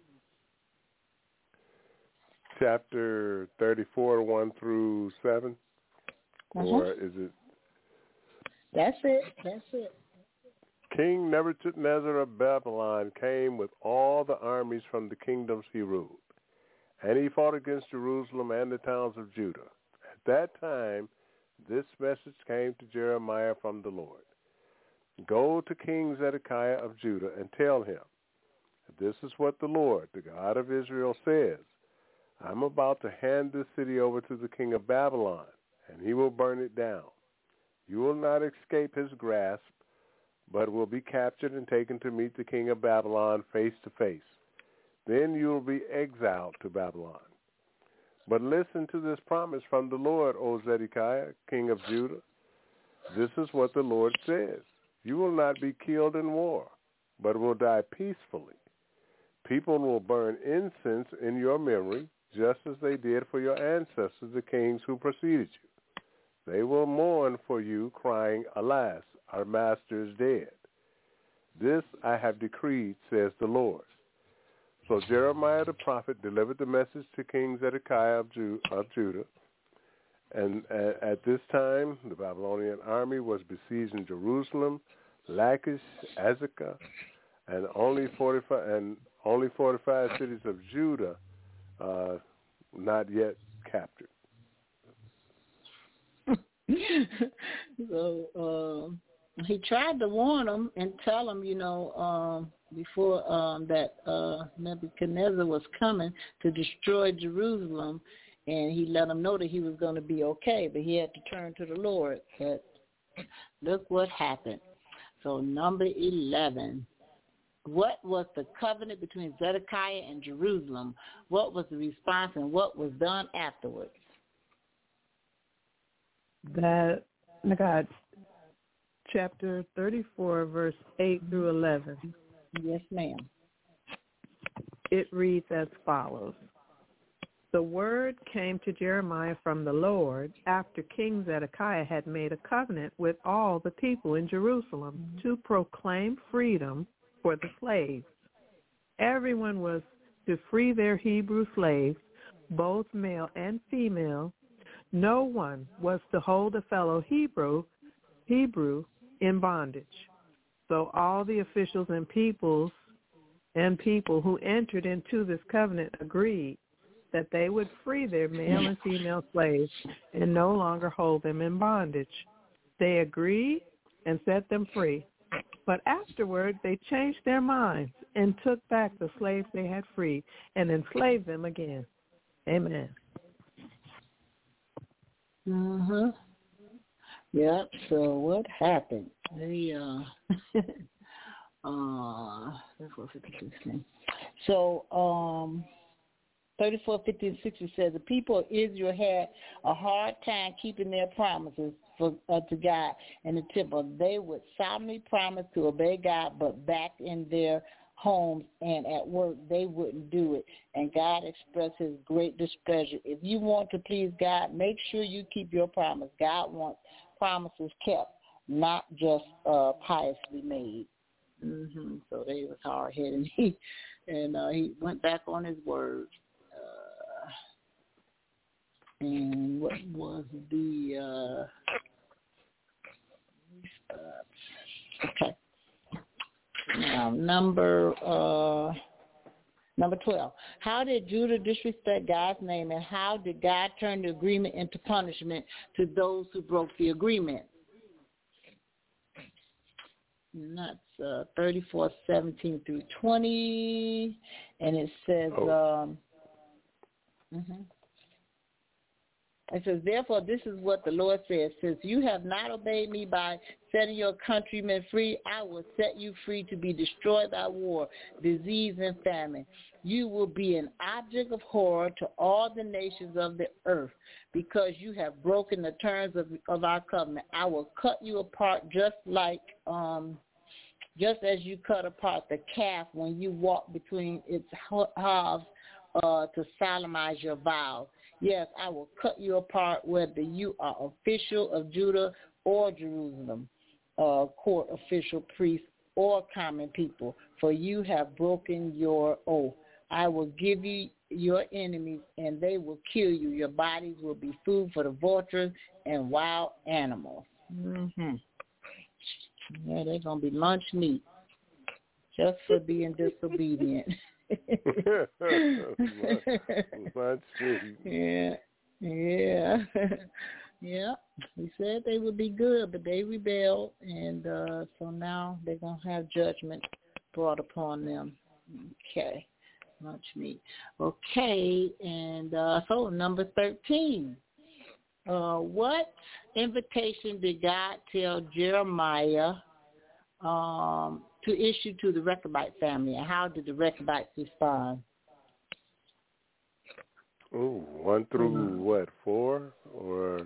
Chapter 34, 1 through 7? Or is it? That's it. King Nebuchadnezzar of Babylon came with all the armies from the kingdoms he ruled, and he fought against Jerusalem and the towns of Judah. At that time, this message came to Jeremiah from the Lord. Go to King Zedekiah of Judah and tell him, this is what the Lord, the God of Israel, says. I'm about to hand this city over to the king of Babylon, and he will burn it down. You will not escape his grasp, but will be captured and taken to meet the king of Babylon face to face. Then you will be exiled to Babylon. But listen to this promise from the Lord, O Zedekiah, king of Judah. This is what the Lord says. You will not be killed in war, but will die peacefully. People will burn incense in your memory, just as they did for your ancestors, the kings who preceded you. They will mourn for you, crying, alas, our master is dead. This I have decreed, says the Lord. So Jeremiah the prophet delivered the message to King Zedekiah of Judah. And at this time, the Babylonian army was besieging Jerusalem, Lachish, Azekah, and only 45 cities of Judah not yet captured. So he tried to warn them and tell them, before that Nebuchadnezzar was coming to destroy Jerusalem, and he let them know that he was going to be okay, but he had to turn to the Lord. But look what happened. So number 11. What was the covenant between Zedekiah and Jerusalem? What was the response and what was done afterwards? That God chapter 34, verse 8 through 11. Yes, ma'am. It reads as follows. The word came to Jeremiah from the Lord after King Zedekiah had made a covenant with all the people in Jerusalem to proclaim freedom for the slaves. Everyone was to free their Hebrew slaves, both male and female. No one was to hold a fellow Hebrew in bondage. So all the officials and people who entered into this covenant agreed that they would free their male and female slaves and no longer hold them in bondage. They agreed and set them free. But afterward, they changed their minds and took back the slaves they had freed and enslaved them again. Amen. Yep. So what happened? So 34, 50, and 60 says the people of Israel had a hard time keeping their promises to God and the temple. They would solemnly promise to obey God, but back in their homes and at work, they wouldn't do it. And God expressed his great displeasure. If you want to please God, make sure you keep your promise. God wants promises kept, not just piously made. So they was hard-headed. He went back on his word. And what was the okay. Now number 12. How did Judah disrespect God's name, and how did God turn the agreement into punishment to those who broke the agreement? And that's 34, 17 through 20, and it says. It says, therefore, this is what the Lord says. Since you have not obeyed me by setting your countrymen free, I will set you free to be destroyed by war, disease, and famine. You will be an object of horror to all the nations of the earth because you have broken the terms of our covenant. I will cut you apart just as you cut apart the calf when you walk between its halves to solemnize your vows. Yes, I will cut you apart whether you are official of Judah or Jerusalem, court official, priest, or common people, for you have broken your oath. I will give you your enemies, and they will kill you. Your bodies will be food for the vultures and wild animals. Yeah, they're going to be lunch meat just for being disobedient. Yeah. He said they would be good, but they rebelled, and so now they're going to have judgment brought upon them. Okay, much meat. Okay, and so number 13. What invitation did God tell Jeremiah to issue to the Rechabite family, and how did the Rechabites respond? 1 through what, 4 or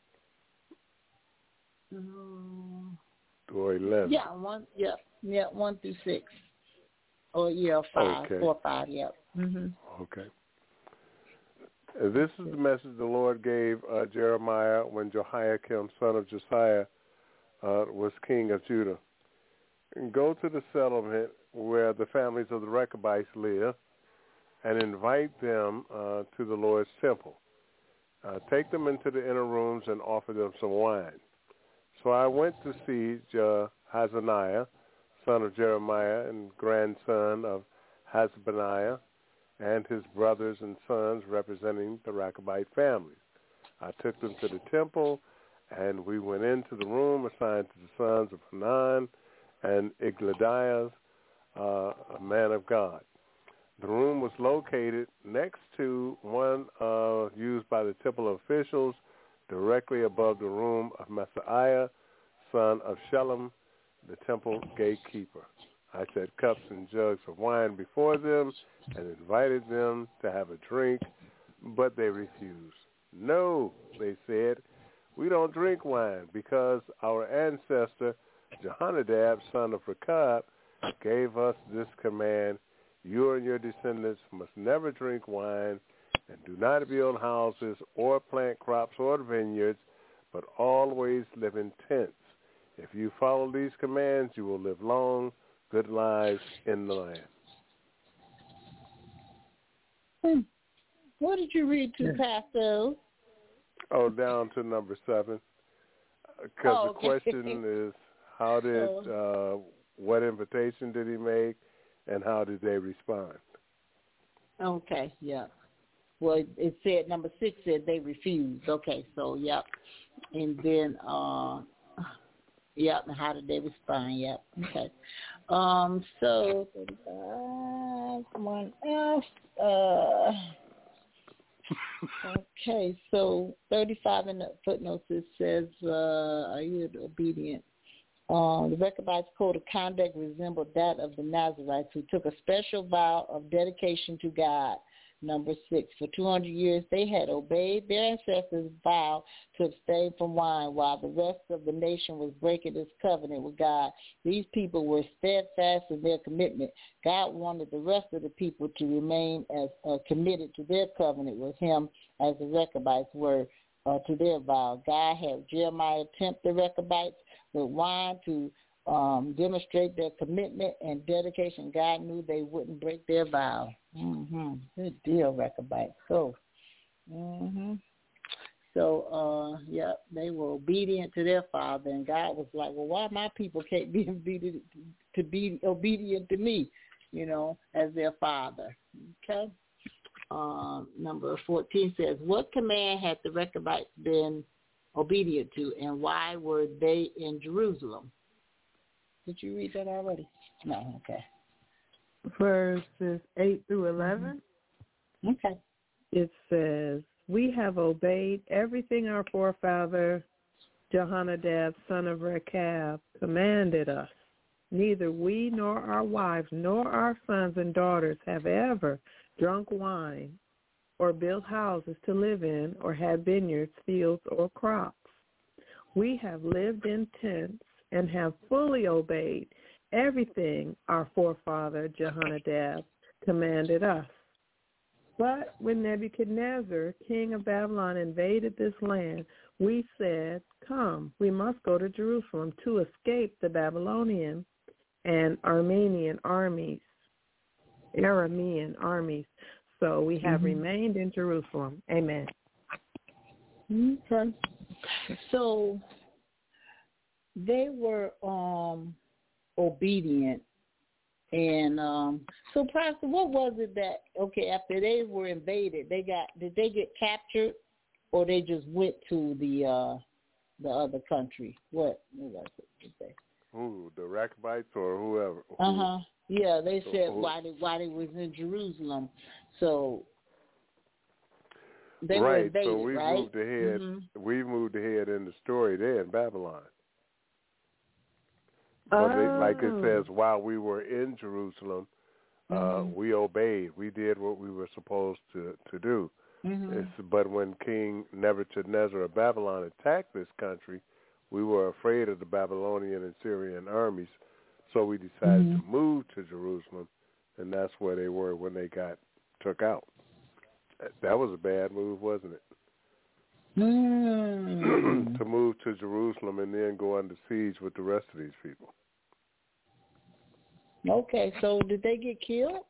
11? Yeah, 1 through 6. Or 5, okay. 4, 5, yeah. Okay. This is the message the Lord gave Jeremiah when Jehoiakim, son of Josiah, was king of Judah. And go to the settlement where the families of the Rechabites live and invite them to the Lord's temple. Take them into the inner rooms and offer them some wine. So I went to see Hazaniah, son of Jeremiah and grandson of Hasbaniah, and his brothers and sons representing the Rechabite families. I took them to the temple, and we went into the room assigned to the sons of Hanan and Igladiah, a man of God. The room was located next to one used by the temple officials, directly above the room of Messiah, son of Shalom, the temple gatekeeper. I set cups and jugs of wine before them and invited them to have a drink, but they refused. No, they said, we don't drink wine because our ancestor Jehonadab, son of Rechab, gave us this command: you and your descendants must never drink wine, and do not build houses or plant crops or vineyards, but always live in tents. If you follow these commands, you will live long, good lives in the land. What did you read to, Pastor? Oh, down to number 7. Because the question is, how did, what invitation did he make, and how did they respond? Okay, yeah. Well, it said, number 6 said they refused. Okay, so, yep. And then, yep, and how did they respond? Yep, okay. So, 35, someone else. Okay, so 35 in the footnotes, it says, are you obedient? The Rechabites' code of conduct resembled that of the Nazarites, who took a special vow of dedication to God. Number 6, for 200 years they had obeyed their ancestors' vow to abstain from wine, while the rest of the nation was breaking its covenant with God. These people were steadfast in their commitment. God wanted the rest of the people to remain as committed to their covenant with him as the Rechabites were to their vow. God had Jeremiah tempt the Rechabites with wine to demonstrate their commitment and dedication. God knew they wouldn't break their vow. Good deal, Rechabites. So, So, they were obedient to their father, and God was like, well, why my people can't be obedient to me, as their father? Okay. Number 14 says, what command had the Rechabites been obedient to, and why were they in Jerusalem? Did you read that already? No, okay. Verses 8 through 11. Okay. It says, we have obeyed everything our forefather Jehonadab, son of Rechab, commanded us. Neither we nor our wives nor our sons and daughters have ever drunk wine or built houses to live in or had vineyards, fields, or crops. We have lived in tents and have fully obeyed everything our forefather Jehonadab commanded us. But when Nebuchadnezzar, king of Babylon, invaded this land, we said, come, we must go to Jerusalem to escape the Babylonian and Aramean armies. So we have remained in Jerusalem. Amen. Okay. So they were obedient. And so, Pastor, what was it that, after they were invaded, did they get captured, or they just went to the other country? What was it? Who, the Rechabites or whoever? Yeah, they said why they was in Jerusalem. So they were invaded, so we right? moved ahead. We moved ahead in the story there in Babylon. But like it says, while we were in Jerusalem, we obeyed. We did what we were supposed to do. But when King Nebuchadnezzar of Babylon attacked this country, we were afraid of the Babylonian and Syrian armies, so we decided to move to Jerusalem, and that's where they were when they got took out. That was a bad move, wasn't it? To move to Jerusalem and then go under siege with the rest of these people. Okay, so did they get killed?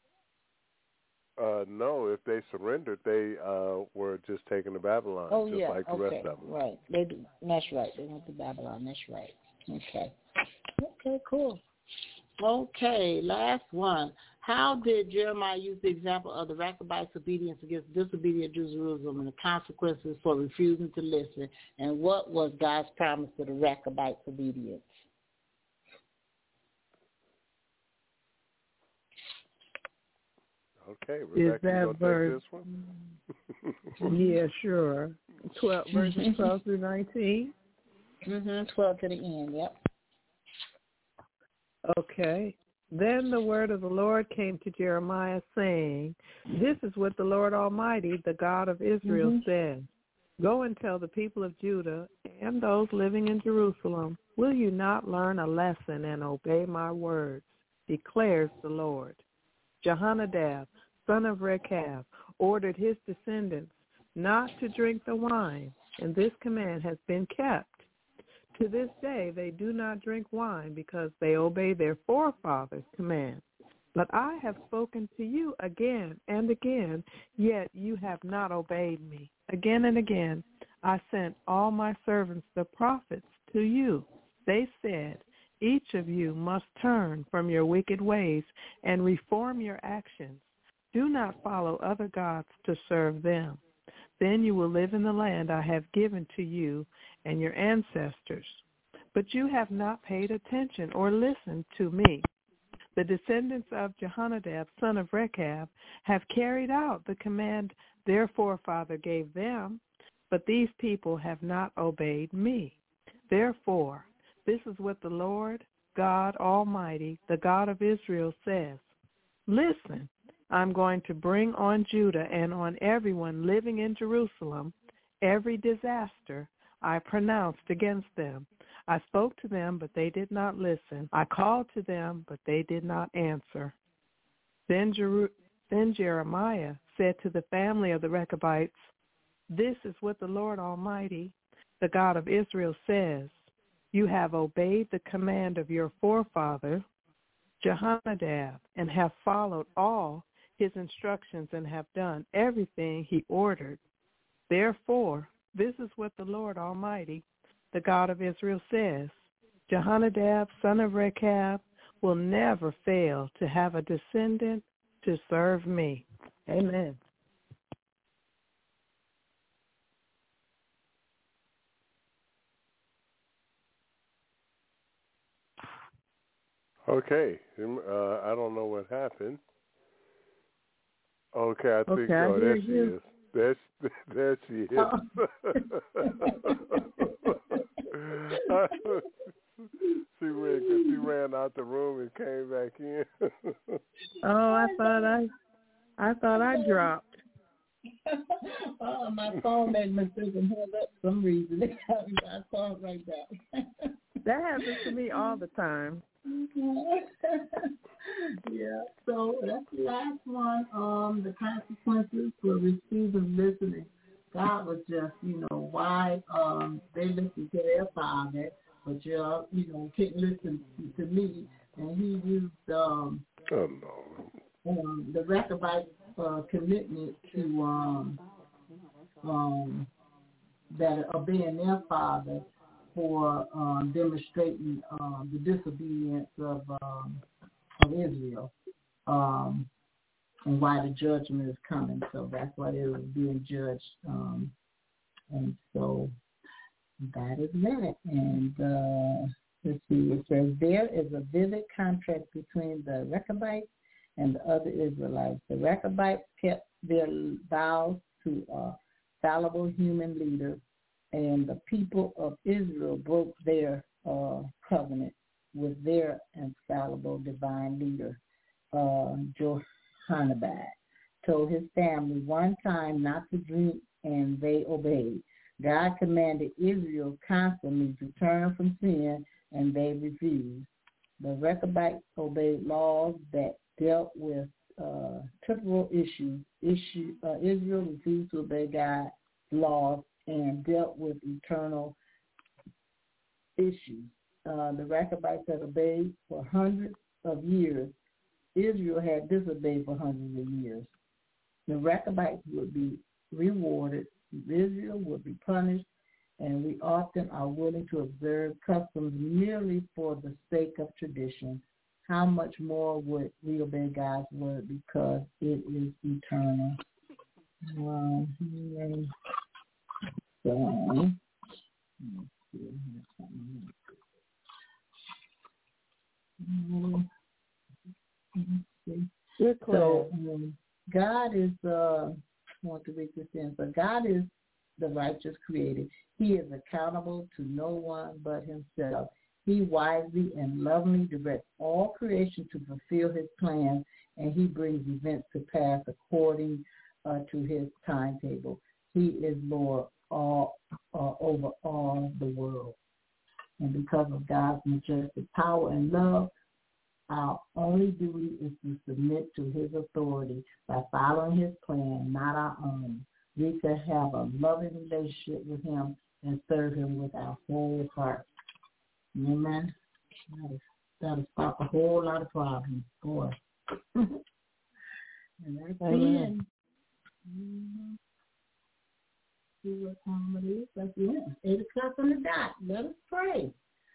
No, if they surrendered, they were just taken to Babylon, like the rest of them. Right. That's right. They went to Babylon. That's right. Okay. Okay, cool. Okay, last one. How did Jeremiah use the example of the Rechabites' obedience against disobedient Jerusalem and the consequences for refusing to listen? And what was God's promise to the Rechabites' obedience? Okay, Rebecca, is that you verse? Take this one? Yeah, sure. 12 verses 12 through 19. 12 to the end. Yep. Okay. Then the word of the Lord came to Jeremiah, saying, this is what the Lord Almighty, the God of Israel, says. Go and tell the people of Judah and those living in Jerusalem, Will you not learn a lesson and obey my words, declares the Lord? Jehonadab, son of Rechab, ordered his descendants not to drink the wine, and this command has been kept. To this day they do not drink wine because they obey their forefathers' command. But I have spoken to you again and again, yet you have not obeyed me. Again and again I sent all my servants the prophets to you. They said, each of you must turn from your wicked ways and reform your actions. Do not follow other gods to serve them. Then you will live in the land I have given to you and your ancestors. But you have not paid attention or listened to me. The descendants of Jehonadab, son of Rechab, have carried out the command their forefather gave them, but these people have not obeyed me. Therefore, this is what the Lord God Almighty, the God of Israel, says. Listen, I'm going to bring on Judah and on everyone living in Jerusalem every disaster I pronounced against them. I spoke to them, but they did not listen. I called to them, but they did not answer. Then Jeremiah said to the family of the Rechabites, this is what the Lord Almighty, the God of Israel, says. You have obeyed the command of your forefather, Jehonadab, and have followed all his instructions and have done everything he ordered. Therefore, this is what the Lord Almighty, the God of Israel, says. Jehonadab, son of Rechab, will never fail to have a descendant to serve me. Amen. Okay. I don't know what happened. Okay, I think there she is. There she is. She ran out the room and came back in. I thought I dropped. Oh, my phone made me think and held up for some reason. I saw it right there. That happens to me all the time. Yeah, so that's the last one. The consequences for receiving listening. God was just, why they listened to their father, but couldn't listen to me. And he used the Rechabite commitment to that obeying their father for demonstrating the disobedience of Israel, and why the judgment is coming. So that's why they were being judged. And so that is that. And let's see, it says there is a vivid contrast between the Rechabites and the other Israelites. The Rechabites kept their vows to a fallible human leader, and the people of Israel broke their covenant with their infallible divine leader. Jehonadab told his family one time not to drink, and they obeyed. God commanded Israel constantly to turn from sin, and they refused. The Rechabites obeyed laws that dealt with temporal issues. Israel refused to obey God's laws and dealt with eternal issues. The Rechabites had obeyed for hundreds of years. Israel had disobeyed for hundreds of years. The Rechabites would be rewarded. Israel would be punished, and we often are willing to observe customs merely for the sake of tradition. How much more would we obey God's word because it is eternal? So God is, I want to read this in, but God is the righteous creator. He is accountable to no one but himself. He wisely and lovingly directs all creation to fulfill his plan, and he brings events to pass according to his timetable. He is Lord over all the world. And because of God's majestic power and love, our only duty is to submit to his authority by following his plan, not our own. We can have a loving relationship with him and serve him with our whole heart. Amen. That'll stop a whole lot of problems, boy. And that's the end. See what time it is? That's the end. 8 o'clock on the dot. Let us pray.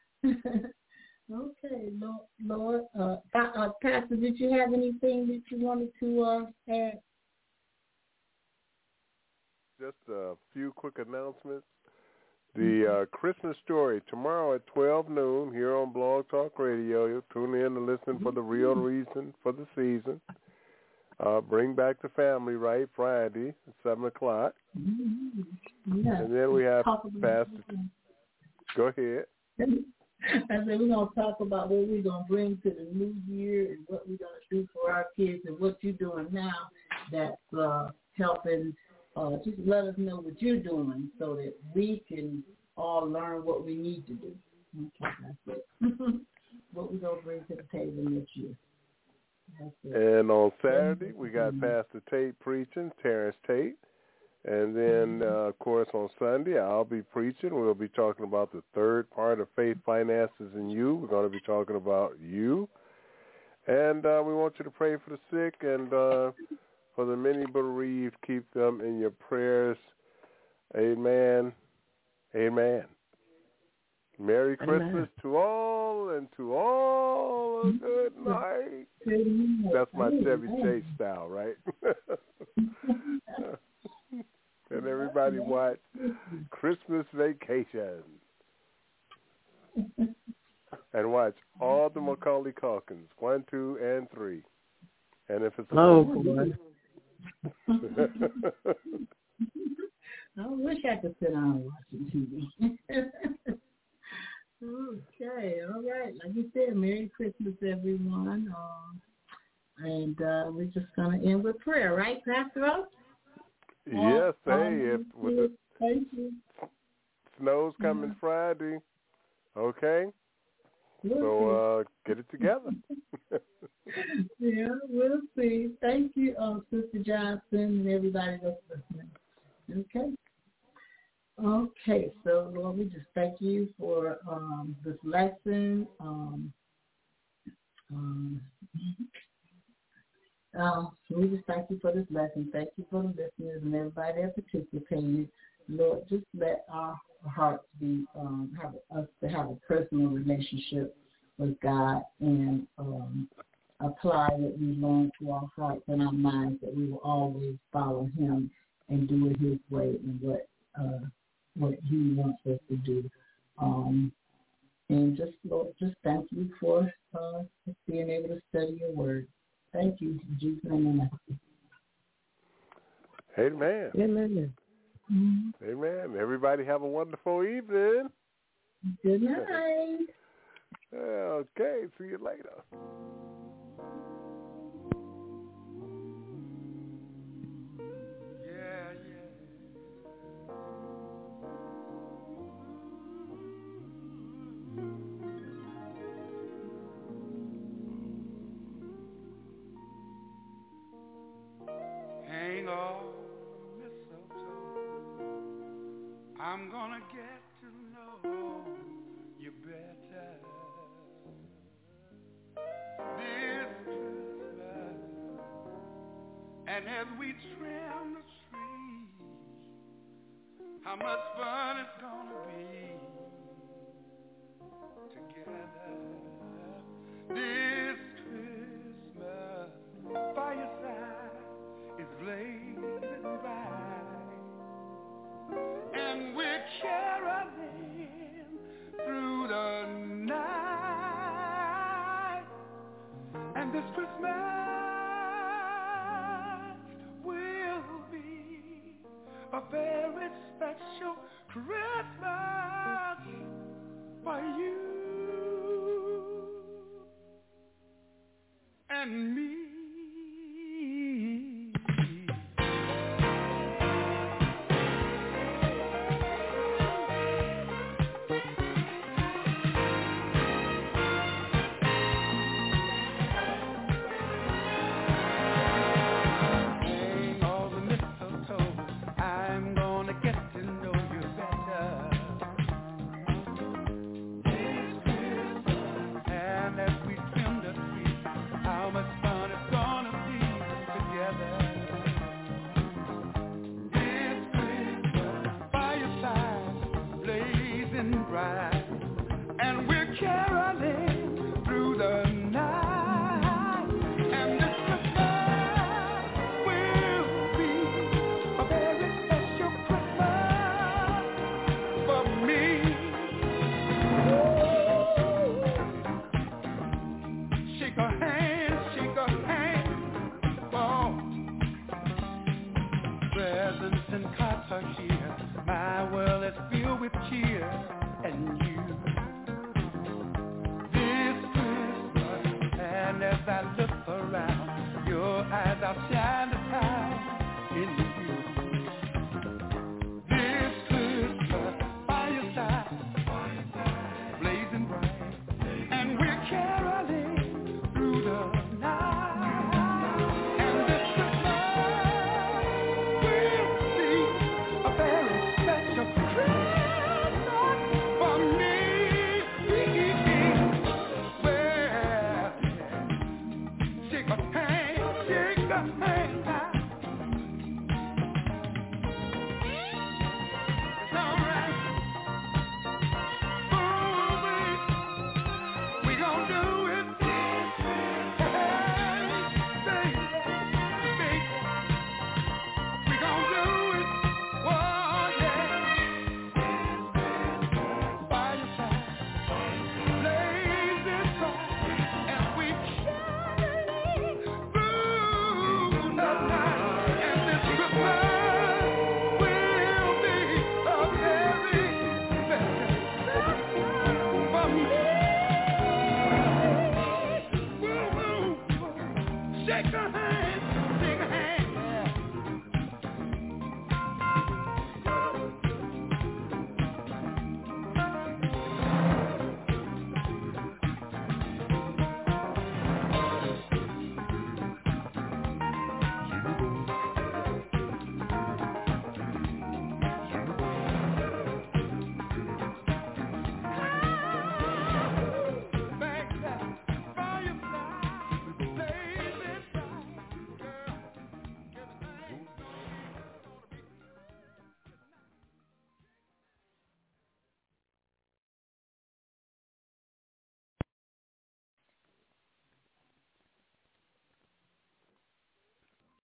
Okay, Lord. Pastor, did you have anything that you wanted to add? Just a few quick announcements. The Christmas story tomorrow at 12 noon here on Blog Talk Radio. You'll tune in to listen for the real reason for the season. Bring back the family, right? Friday at 7 o'clock. Yeah. And then we have Pastor. Go ahead. I said we're going to talk about what we're going to bring to the new year and what we're going to do for our kids and what you're doing now that's helping. Just let us know what you're doing so that we can all learn what we need to do. Okay, that's it. What we're going to bring to the table next year. And on Saturday, we got Pastor Tate preaching, Terrence Tate. And then, of course, on Sunday, I'll be preaching. We'll be talking about the third part of Faith, Finances, and You. We're going to be talking about you. And we want you to pray for the sick and for the many bereaved. Keep them in your prayers. Amen. Amen. Merry Christmas to all, and to all a good night. That's my Chevy Chase style, right? And everybody watch Christmas Vacation. And watch all the Macaulay Culkins, 1, 2, and 3. And if it's boy. I wish I could sit down watching TV. Okay, all right. Like you said, Merry Christmas, everyone. And we're just going to end with prayer, right, Pastor Oak? Yes, with the thank you. snow's coming Friday, okay? So get it together. Yeah, we'll see. Thank you, Sister Johnson and everybody that's listening. Okay. Okay, so Lord, we just thank you for this lesson. So we just thank you for this lesson. Thank you for the listeners and everybody that participated. Lord, just let our hearts be have a personal relationship with God and apply what we learned to our hearts and our minds, that we will always follow Him and do it His way and what He wants us to do. And just, Lord, just thank you for just being able to study your word. Thank you. In Jesus' name, amen. Amen. Mm-hmm. Amen. Everybody have a wonderful evening. Good night. Okay, see you later. Hang on, mistletoe. I'm gonna get to know you better this Christmas. And as we trim the tree, how much fun it's gonna be together this Christmas. Fireside is blazing bright, and we're caroling through the night. And this Christmas will be a very special Christmas for you and me. I